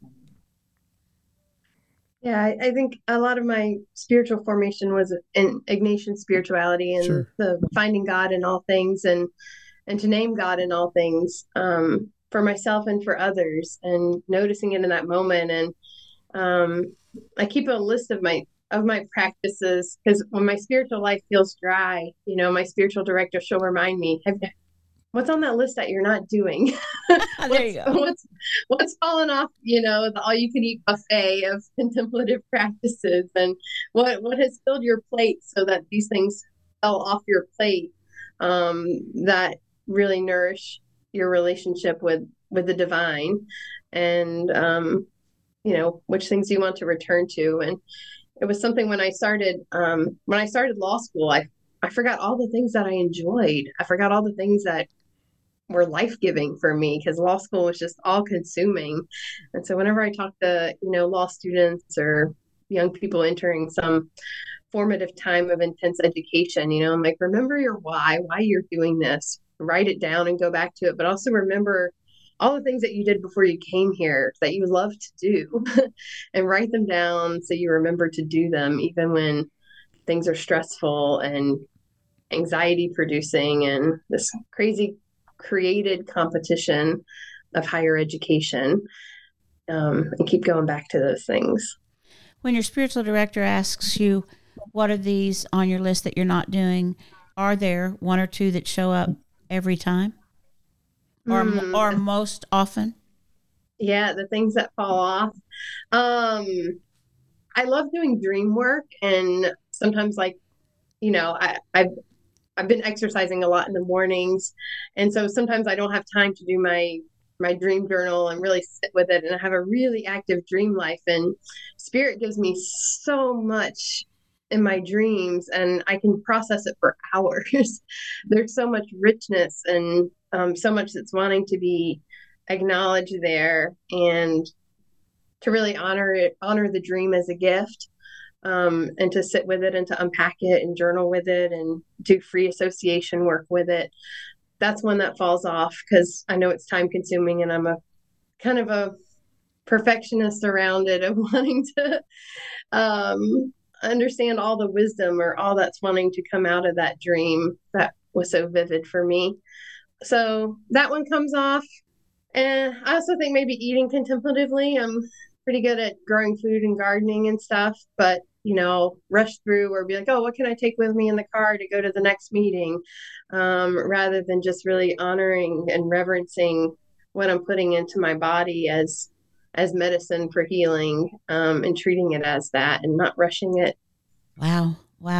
Yeah, I think a lot of my spiritual formation was in Ignatian spirituality and the finding God in all things, and to name God in all things, for myself and for others, and noticing it in that moment. And I keep a list of my practices, because when my spiritual life feels dry, my spiritual director, she'll remind me, what's on that list that you're not doing? There you go. What's fallen off, the all-you-can-eat buffet of contemplative practices, and what has filled your plate so that these things fell off your plate that really nourish your relationship with the divine, and which things you want to return to. And it was something when I started law school, I forgot all the things that I enjoyed. I forgot all the things that were life-giving for me, because law school was just all consuming. And so whenever I talk to, law students or young people entering some formative time of intense education, I'm like, remember your why you're doing this, write it down and go back to it, but also remember all the things that you did before you came here that you love to do and write them down so you remember to do them, even when things are stressful and anxiety producing and this crazy created competition of higher education, and keep going back to those things. When your spiritual director asks you, what are these on your list that you're not doing, are there one or two that show up every time or most often? Yeah, the things that fall off. I love doing dream work, and sometimes I've been exercising a lot in the mornings. And so sometimes I don't have time to do my dream journal and really sit with it. And I have a really active dream life, and Spirit gives me so much in my dreams, and I can process it for hours. There's so much richness and so much that's wanting to be acknowledged there, and to really honor the dream as a gift. And to sit with it and to unpack it and journal with it and do free association work with it. That's one that falls off because I know it's time consuming, and I'm a kind of a perfectionist around it, of wanting to understand all the wisdom or all that's wanting to come out of that dream that was so vivid for me. So that one comes off. And I also think maybe eating contemplatively. I'm pretty good at growing food and gardening and stuff, but rush through or be like, oh, what can I take with me in the car to go to the next meeting, rather than just really honoring and reverencing what I'm putting into my body as medicine for healing, and treating it as that and not rushing it. Wow.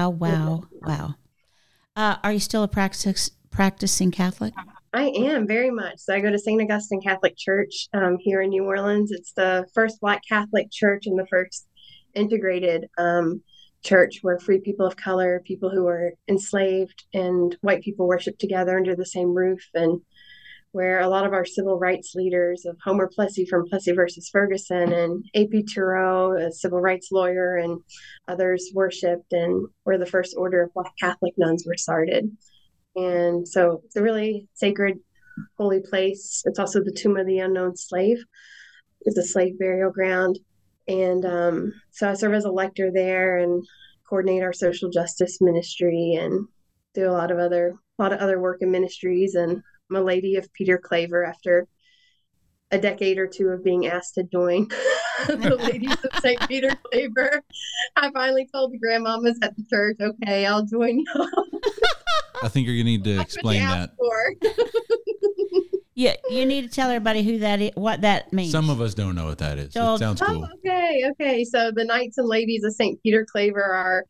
Are you still a practicing Catholic? I am, very much. So I go to St. Augustine Catholic Church here in New Orleans. It's the first Black Catholic church and the first integrated church where free people of color, people who were enslaved, and white people worship together under the same roof, and where a lot of our civil rights leaders of Homer Plessy from Plessy versus Ferguson, and A.P. Tureau, a civil rights lawyer, and others worshipped, and where the first order of Black Catholic nuns were started. And so it's a really sacred, holy place. It's also the tomb of the unknown slave. It's a slave burial ground. And so I serve as a lector there and coordinate our social justice ministry and do a lot of other work in ministries. And I'm a lady of Peter Claver after a decade or two of being asked to join the ladies of St. Peter Claver. I finally told the grandmamas at the church, okay, I'll join you. I think you're going to need to explain that. Yeah, you need to tell everybody who that is, what that means. Some of us don't know what that is. So, it sounds cool. Okay. So the Knights and Ladies of St. Peter Claver are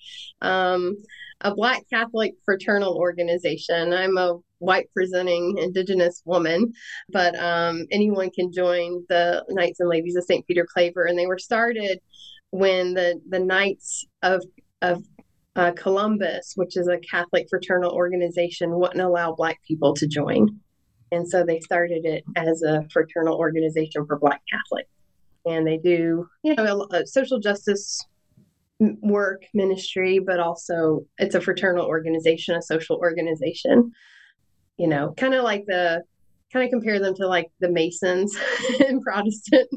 a Black Catholic fraternal organization. I'm a white presenting Indigenous woman, but anyone can join the Knights and Ladies of St. Peter Claver. And they were started when the Knights of Columbus, which is a Catholic fraternal organization, wouldn't allow Black people to join. And so they started it as a fraternal organization for Black Catholics. And they do, social justice work, ministry, but also it's a fraternal organization, a social organization. Kind of compare them to like the Masons in Protestant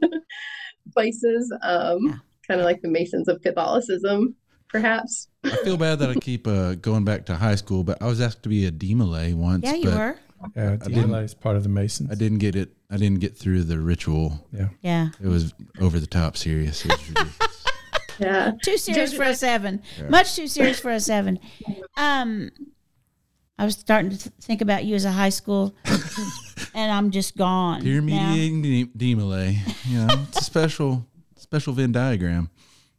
places, kind of like the Masons of Catholicism, perhaps. I feel bad that I keep going back to high school, but I was asked to be a DeMolay once. Yeah, you were. Yeah, DeMolay is part of the Masons. I didn't get it. I didn't get through the ritual. Yeah. It was over the top serious. It was ridiculous. Yeah. Too serious for a 7. Yeah. Much too serious for a 7. I was starting to think about you as a high school, and I'm just gone. Peer-mediating demolay. You know, it's a special Venn diagram.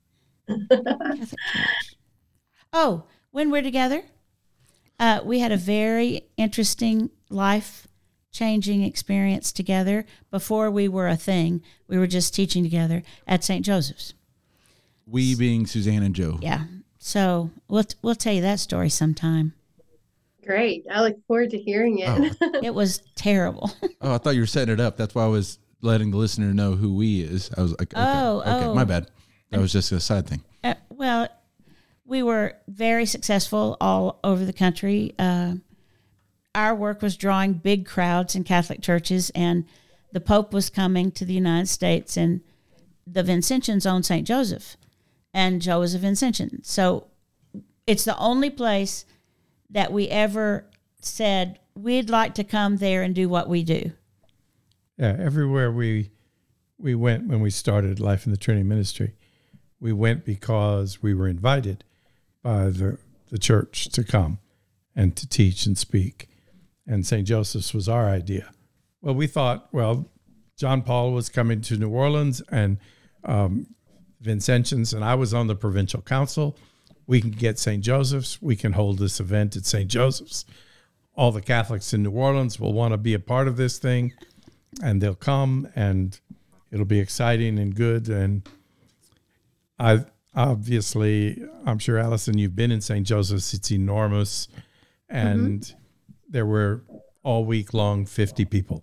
Oh, when we're together, we had a very interesting life-changing experience together. Before we were a thing, we were just teaching together at St. Joseph's. We being Suzanne and Joe. Yeah. So we'll tell you that story sometime. Great. I look forward to hearing it. Oh. It was terrible. Oh, I thought you were setting it up. That's why I was letting the listener know who we is. I was like, okay, my bad. That was just a side thing. Well, we were very successful all over the country. Our work was drawing big crowds in Catholic churches, and the Pope was coming to the United States, and the Vincentians owned St. Joseph, and Joe was a Vincentian. So it's the only place that we ever said, we'd like to come there and do what we do. Yeah, everywhere we went when we started Life in the Trinity Ministry, we went because we were invited by the church to come and to teach and speak. And St. Joseph's was our idea. Well, we thought, John Paul was coming to New Orleans, and Vincentians, and I was on the provincial council. We can get St. Joseph's. We can hold this event at St. Joseph's. All the Catholics in New Orleans will want to be a part of this thing, and they'll come, and it'll be exciting and good. And I'm sure, Allison, you've been in St. Joseph's. It's enormous. And there were all week long 50 people.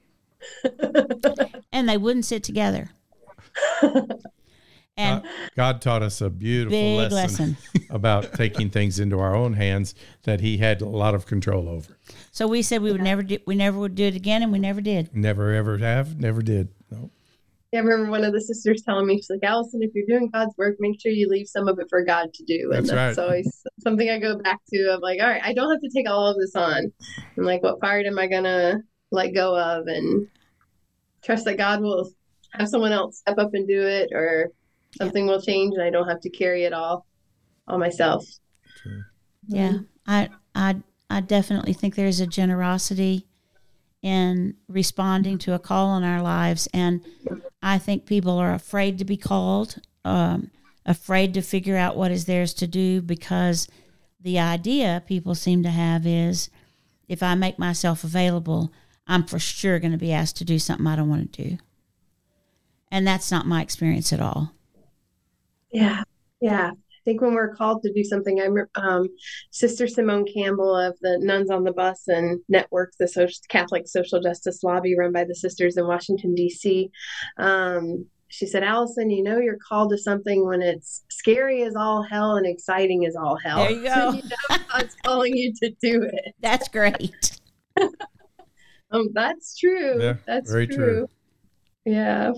And they wouldn't sit together. And God taught us a beautiful lesson about taking things into our own hands that he had a lot of control over. So we said we never would do it again, and we never did. Never, ever have, never did. No. Yeah, I remember one of the sisters telling me, she's like, Allison, if you're doing God's work, make sure you leave some of it for God to do. And that's right. Always something I go back to. I'm like, all right, I don't have to take all of this on. I'm like, what part am I going to let go of, and trust that God will have someone else step up and do it, or something will change and I don't have to carry it all myself. True. Yeah. I definitely think there's a generosity in responding to a call in our lives. And I think people are afraid to be called, afraid to figure out what is theirs to do, because the idea people seem to have is, if I make myself available, I'm for sure going to be asked to do something I don't want to do. And that's not my experience at all. Yeah. I think when we're called to do something, I remember Sister Simone Campbell of the Nuns on the Bus and Network, the Catholic Social Justice Lobby run by the sisters in Washington, D.C. She said, Allison, you're called to something when it's scary as all hell and exciting as all hell. There you go. So God's calling you to do it. That's great. That's true. Yeah, that's very true. Yeah.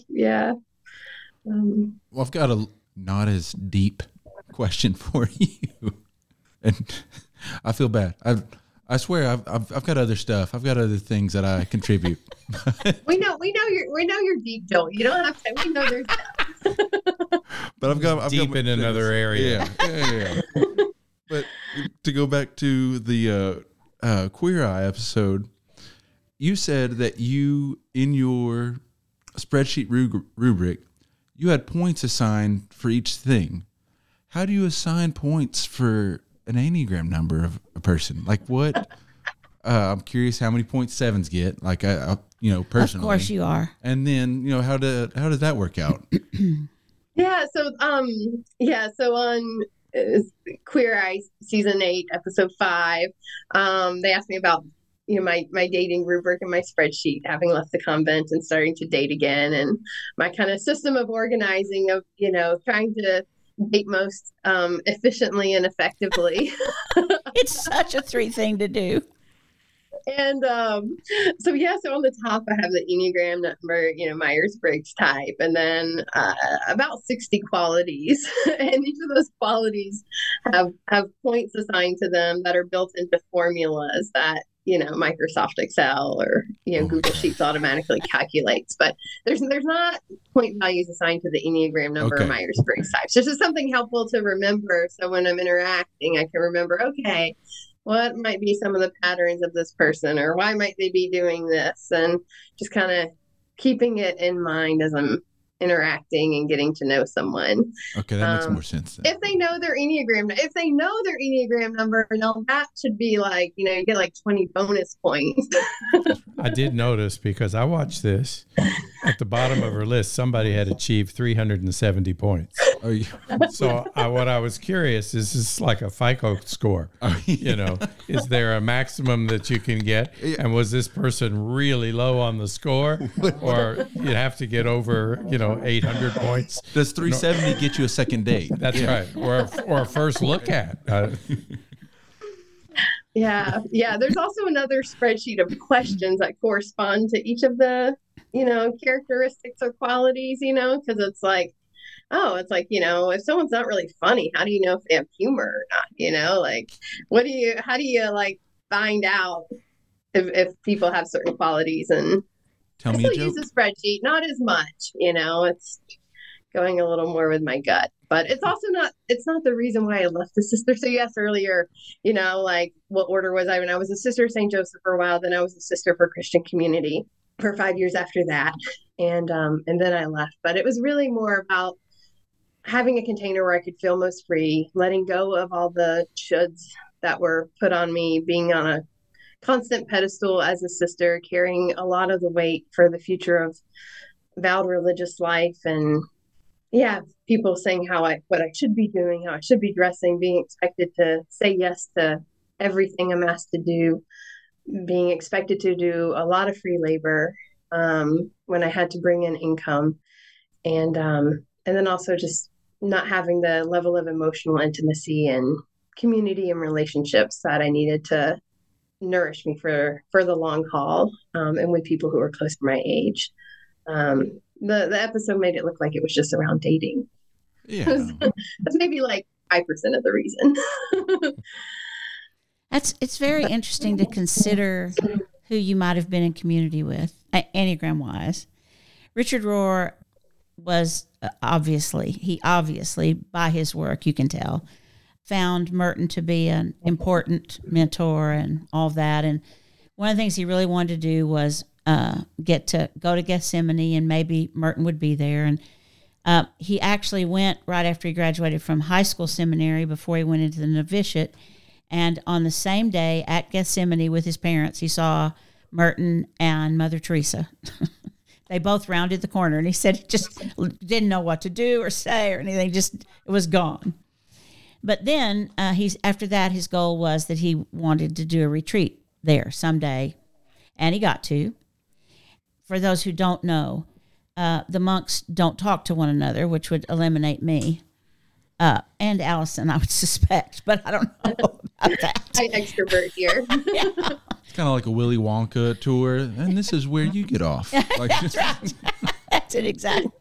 Well, I've got a not as deep question for you, and I feel bad. I swear I've got other stuff. I've got other things that I contribute. we know you're deep, Joel. You don't have to. We know there's that. But I've got deep in another area. Yeah. But to go back to the Queer Eye episode, you said that you, in your spreadsheet rubric, you had points assigned for each thing. How do you assign points for an Enneagram number of a person? Like what? I'm curious how many points sevens get. Like personally. Of course you are. And then how does that work out? Yeah. So So on Queer Eye season 8, episode 5, they asked me about my dating rubric and my spreadsheet, having left the convent and starting to date again, and my kind of system of organizing of trying to date most efficiently and effectively. It's such a 3 thing to do. And so on the top I have the Enneagram number, Myers-Briggs type, and then about 60 qualities, and each of those qualities have points assigned to them that are built into formulas that Microsoft Excel or Google Sheets automatically calculates, but there's not point values assigned to the Enneagram number or Myers-Briggs types. This is something helpful to remember, so when I'm interacting I can remember, okay, what might be some of the patterns of this person, or why might they be doing this, and just kind of keeping it in mind as I'm interacting and getting to know someone. Okay, that makes more sense then. If they know their Enneagram number, now that should be like, you get like 20 bonus points. I did notice, because I watched this, at the bottom of her list, somebody had achieved 370 points. So what I was curious, is this like a FICO score? Is there a maximum that you can get? And was this person really low on the score? Or you have to get over, 800 points? Does 370 get you a second date? That's right. Or a first look at. Yeah. There's also another spreadsheet of questions that correspond to each of the, characteristics or qualities, because it's like, if someone's not really funny, how do you know if they have humor or not? Like, how do you like find out if people have certain qualities? And Tell I me a still joke. use a spreadsheet, not as much, it's going a little more with my gut, but it's not the reason why I left the sister. So you asked earlier, like what order was I? When I was a sister of St. Joseph for a while, then I was a sister for Christian Community for 5 years after that. And then I left, but it was really more about having a container where I could feel most free, letting go of all the shoulds that were put on me, being on a constant pedestal as a sister, carrying a lot of the weight for the future of vowed religious life. And people saying what I should be doing, how I should be dressing, being expected to say yes to everything I'm asked to do, being expected to do a lot of free labor when I had to bring in income. And then also just not having the level of emotional intimacy and community and relationships that I needed to nourish me for the long haul, and with people who are close to my age. The episode made it look like it was just around dating. Yeah. That's maybe like 5% of the reason. It's very interesting to consider who you might have been in community with, Enneagram-wise. Richard Rohr was obviously, by his work, you can tell, found Merton to be an important mentor and all that. And one of the things he really wanted to do was get to go to Gethsemane, and maybe Merton would be there. And he actually went right after he graduated from high school seminary, before he went into the novitiate. And on the same day at Gethsemane with his parents, he saw Merton and Mother Teresa. They both rounded the corner, and he said he just didn't know what to do or say or anything. It was gone. But then after that, his goal was that he wanted to do a retreat there someday, and he got to. For those who don't know, the monks don't talk to one another, which would eliminate me and Allison, I would suspect, but I don't know about that. I extrovert here. Yeah. It's kind of like a Willy Wonka tour, and this is where you get off. That's right. That's it, exactly.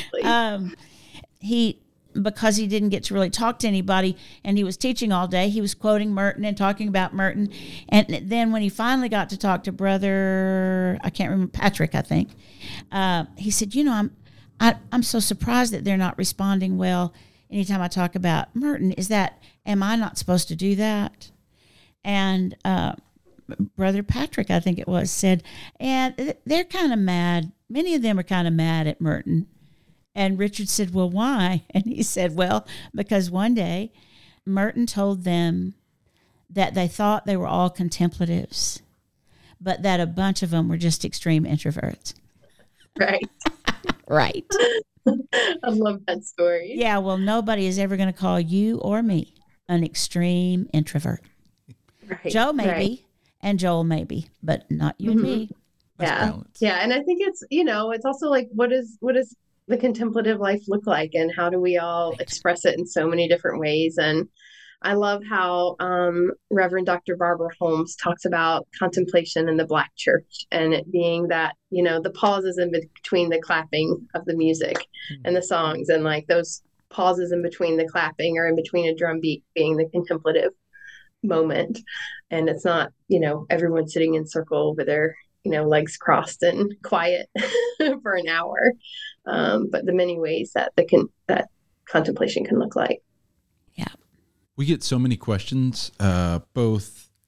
Because he didn't get to really talk to anybody, and he was teaching all day, he was quoting Merton and talking about Merton. And then when he finally got to talk to Brother, I can't remember, Patrick, I think, he said, I'm so surprised that they're not responding well anytime I talk about Merton. Am I not supposed to do that? And Brother Patrick, I think it was, said, and they're kind of mad. Many of them are kind of mad at Merton. And Richard said, well, why? And he said, well, because one day Merton told them that they thought they were all contemplatives, but that a bunch of them were just extreme introverts. Right. Right. I love that story. Yeah, well, nobody is ever going to call you or me an extreme introvert. Right. Joe maybe, right. And Joel maybe, but not you and me. Yeah. And I think it's, it's also like, what is the contemplative life look like, and how do we all express it in so many different ways? And I love how Reverend Dr. Barbara Holmes talks about contemplation in the Black church, and it being that, the pauses in between the clapping of the music and the songs, and like those pauses in between the clapping or in between a drum beat being the contemplative moment. And it's not, everyone sitting in circle with their, legs crossed and quiet for an hour. But the many ways that that contemplation can look like. Yeah. We get so many questions, both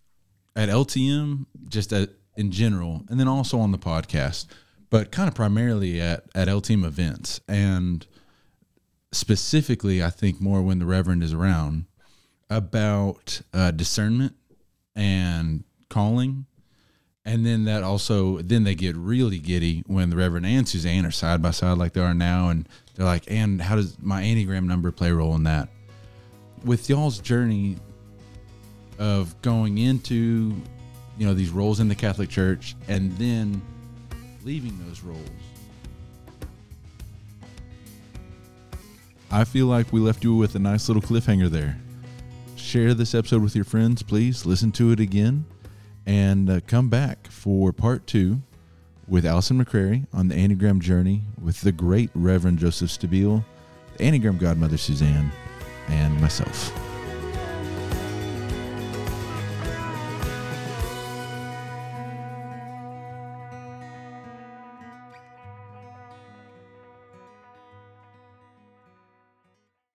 at LTM, just in general, and then also on the podcast, but kind of primarily at LTM events. And specifically, I think more when the Reverend is around, about discernment and calling. And then then they get really giddy when the Reverend and Suzanne are side by side like they are now. And they're like, and how does my Enneagram number play a role in that? With y'all's journey of going into, these roles in the Catholic Church and then leaving those roles, I feel like we left you with a nice little cliffhanger there. Share this episode with your friends, please. Listen to it again. And come back for part 2 with Allison McCrary on the Enneagram journey with the great Reverend Joseph Stabile, the Enneagram Godmother Suzanne, and myself.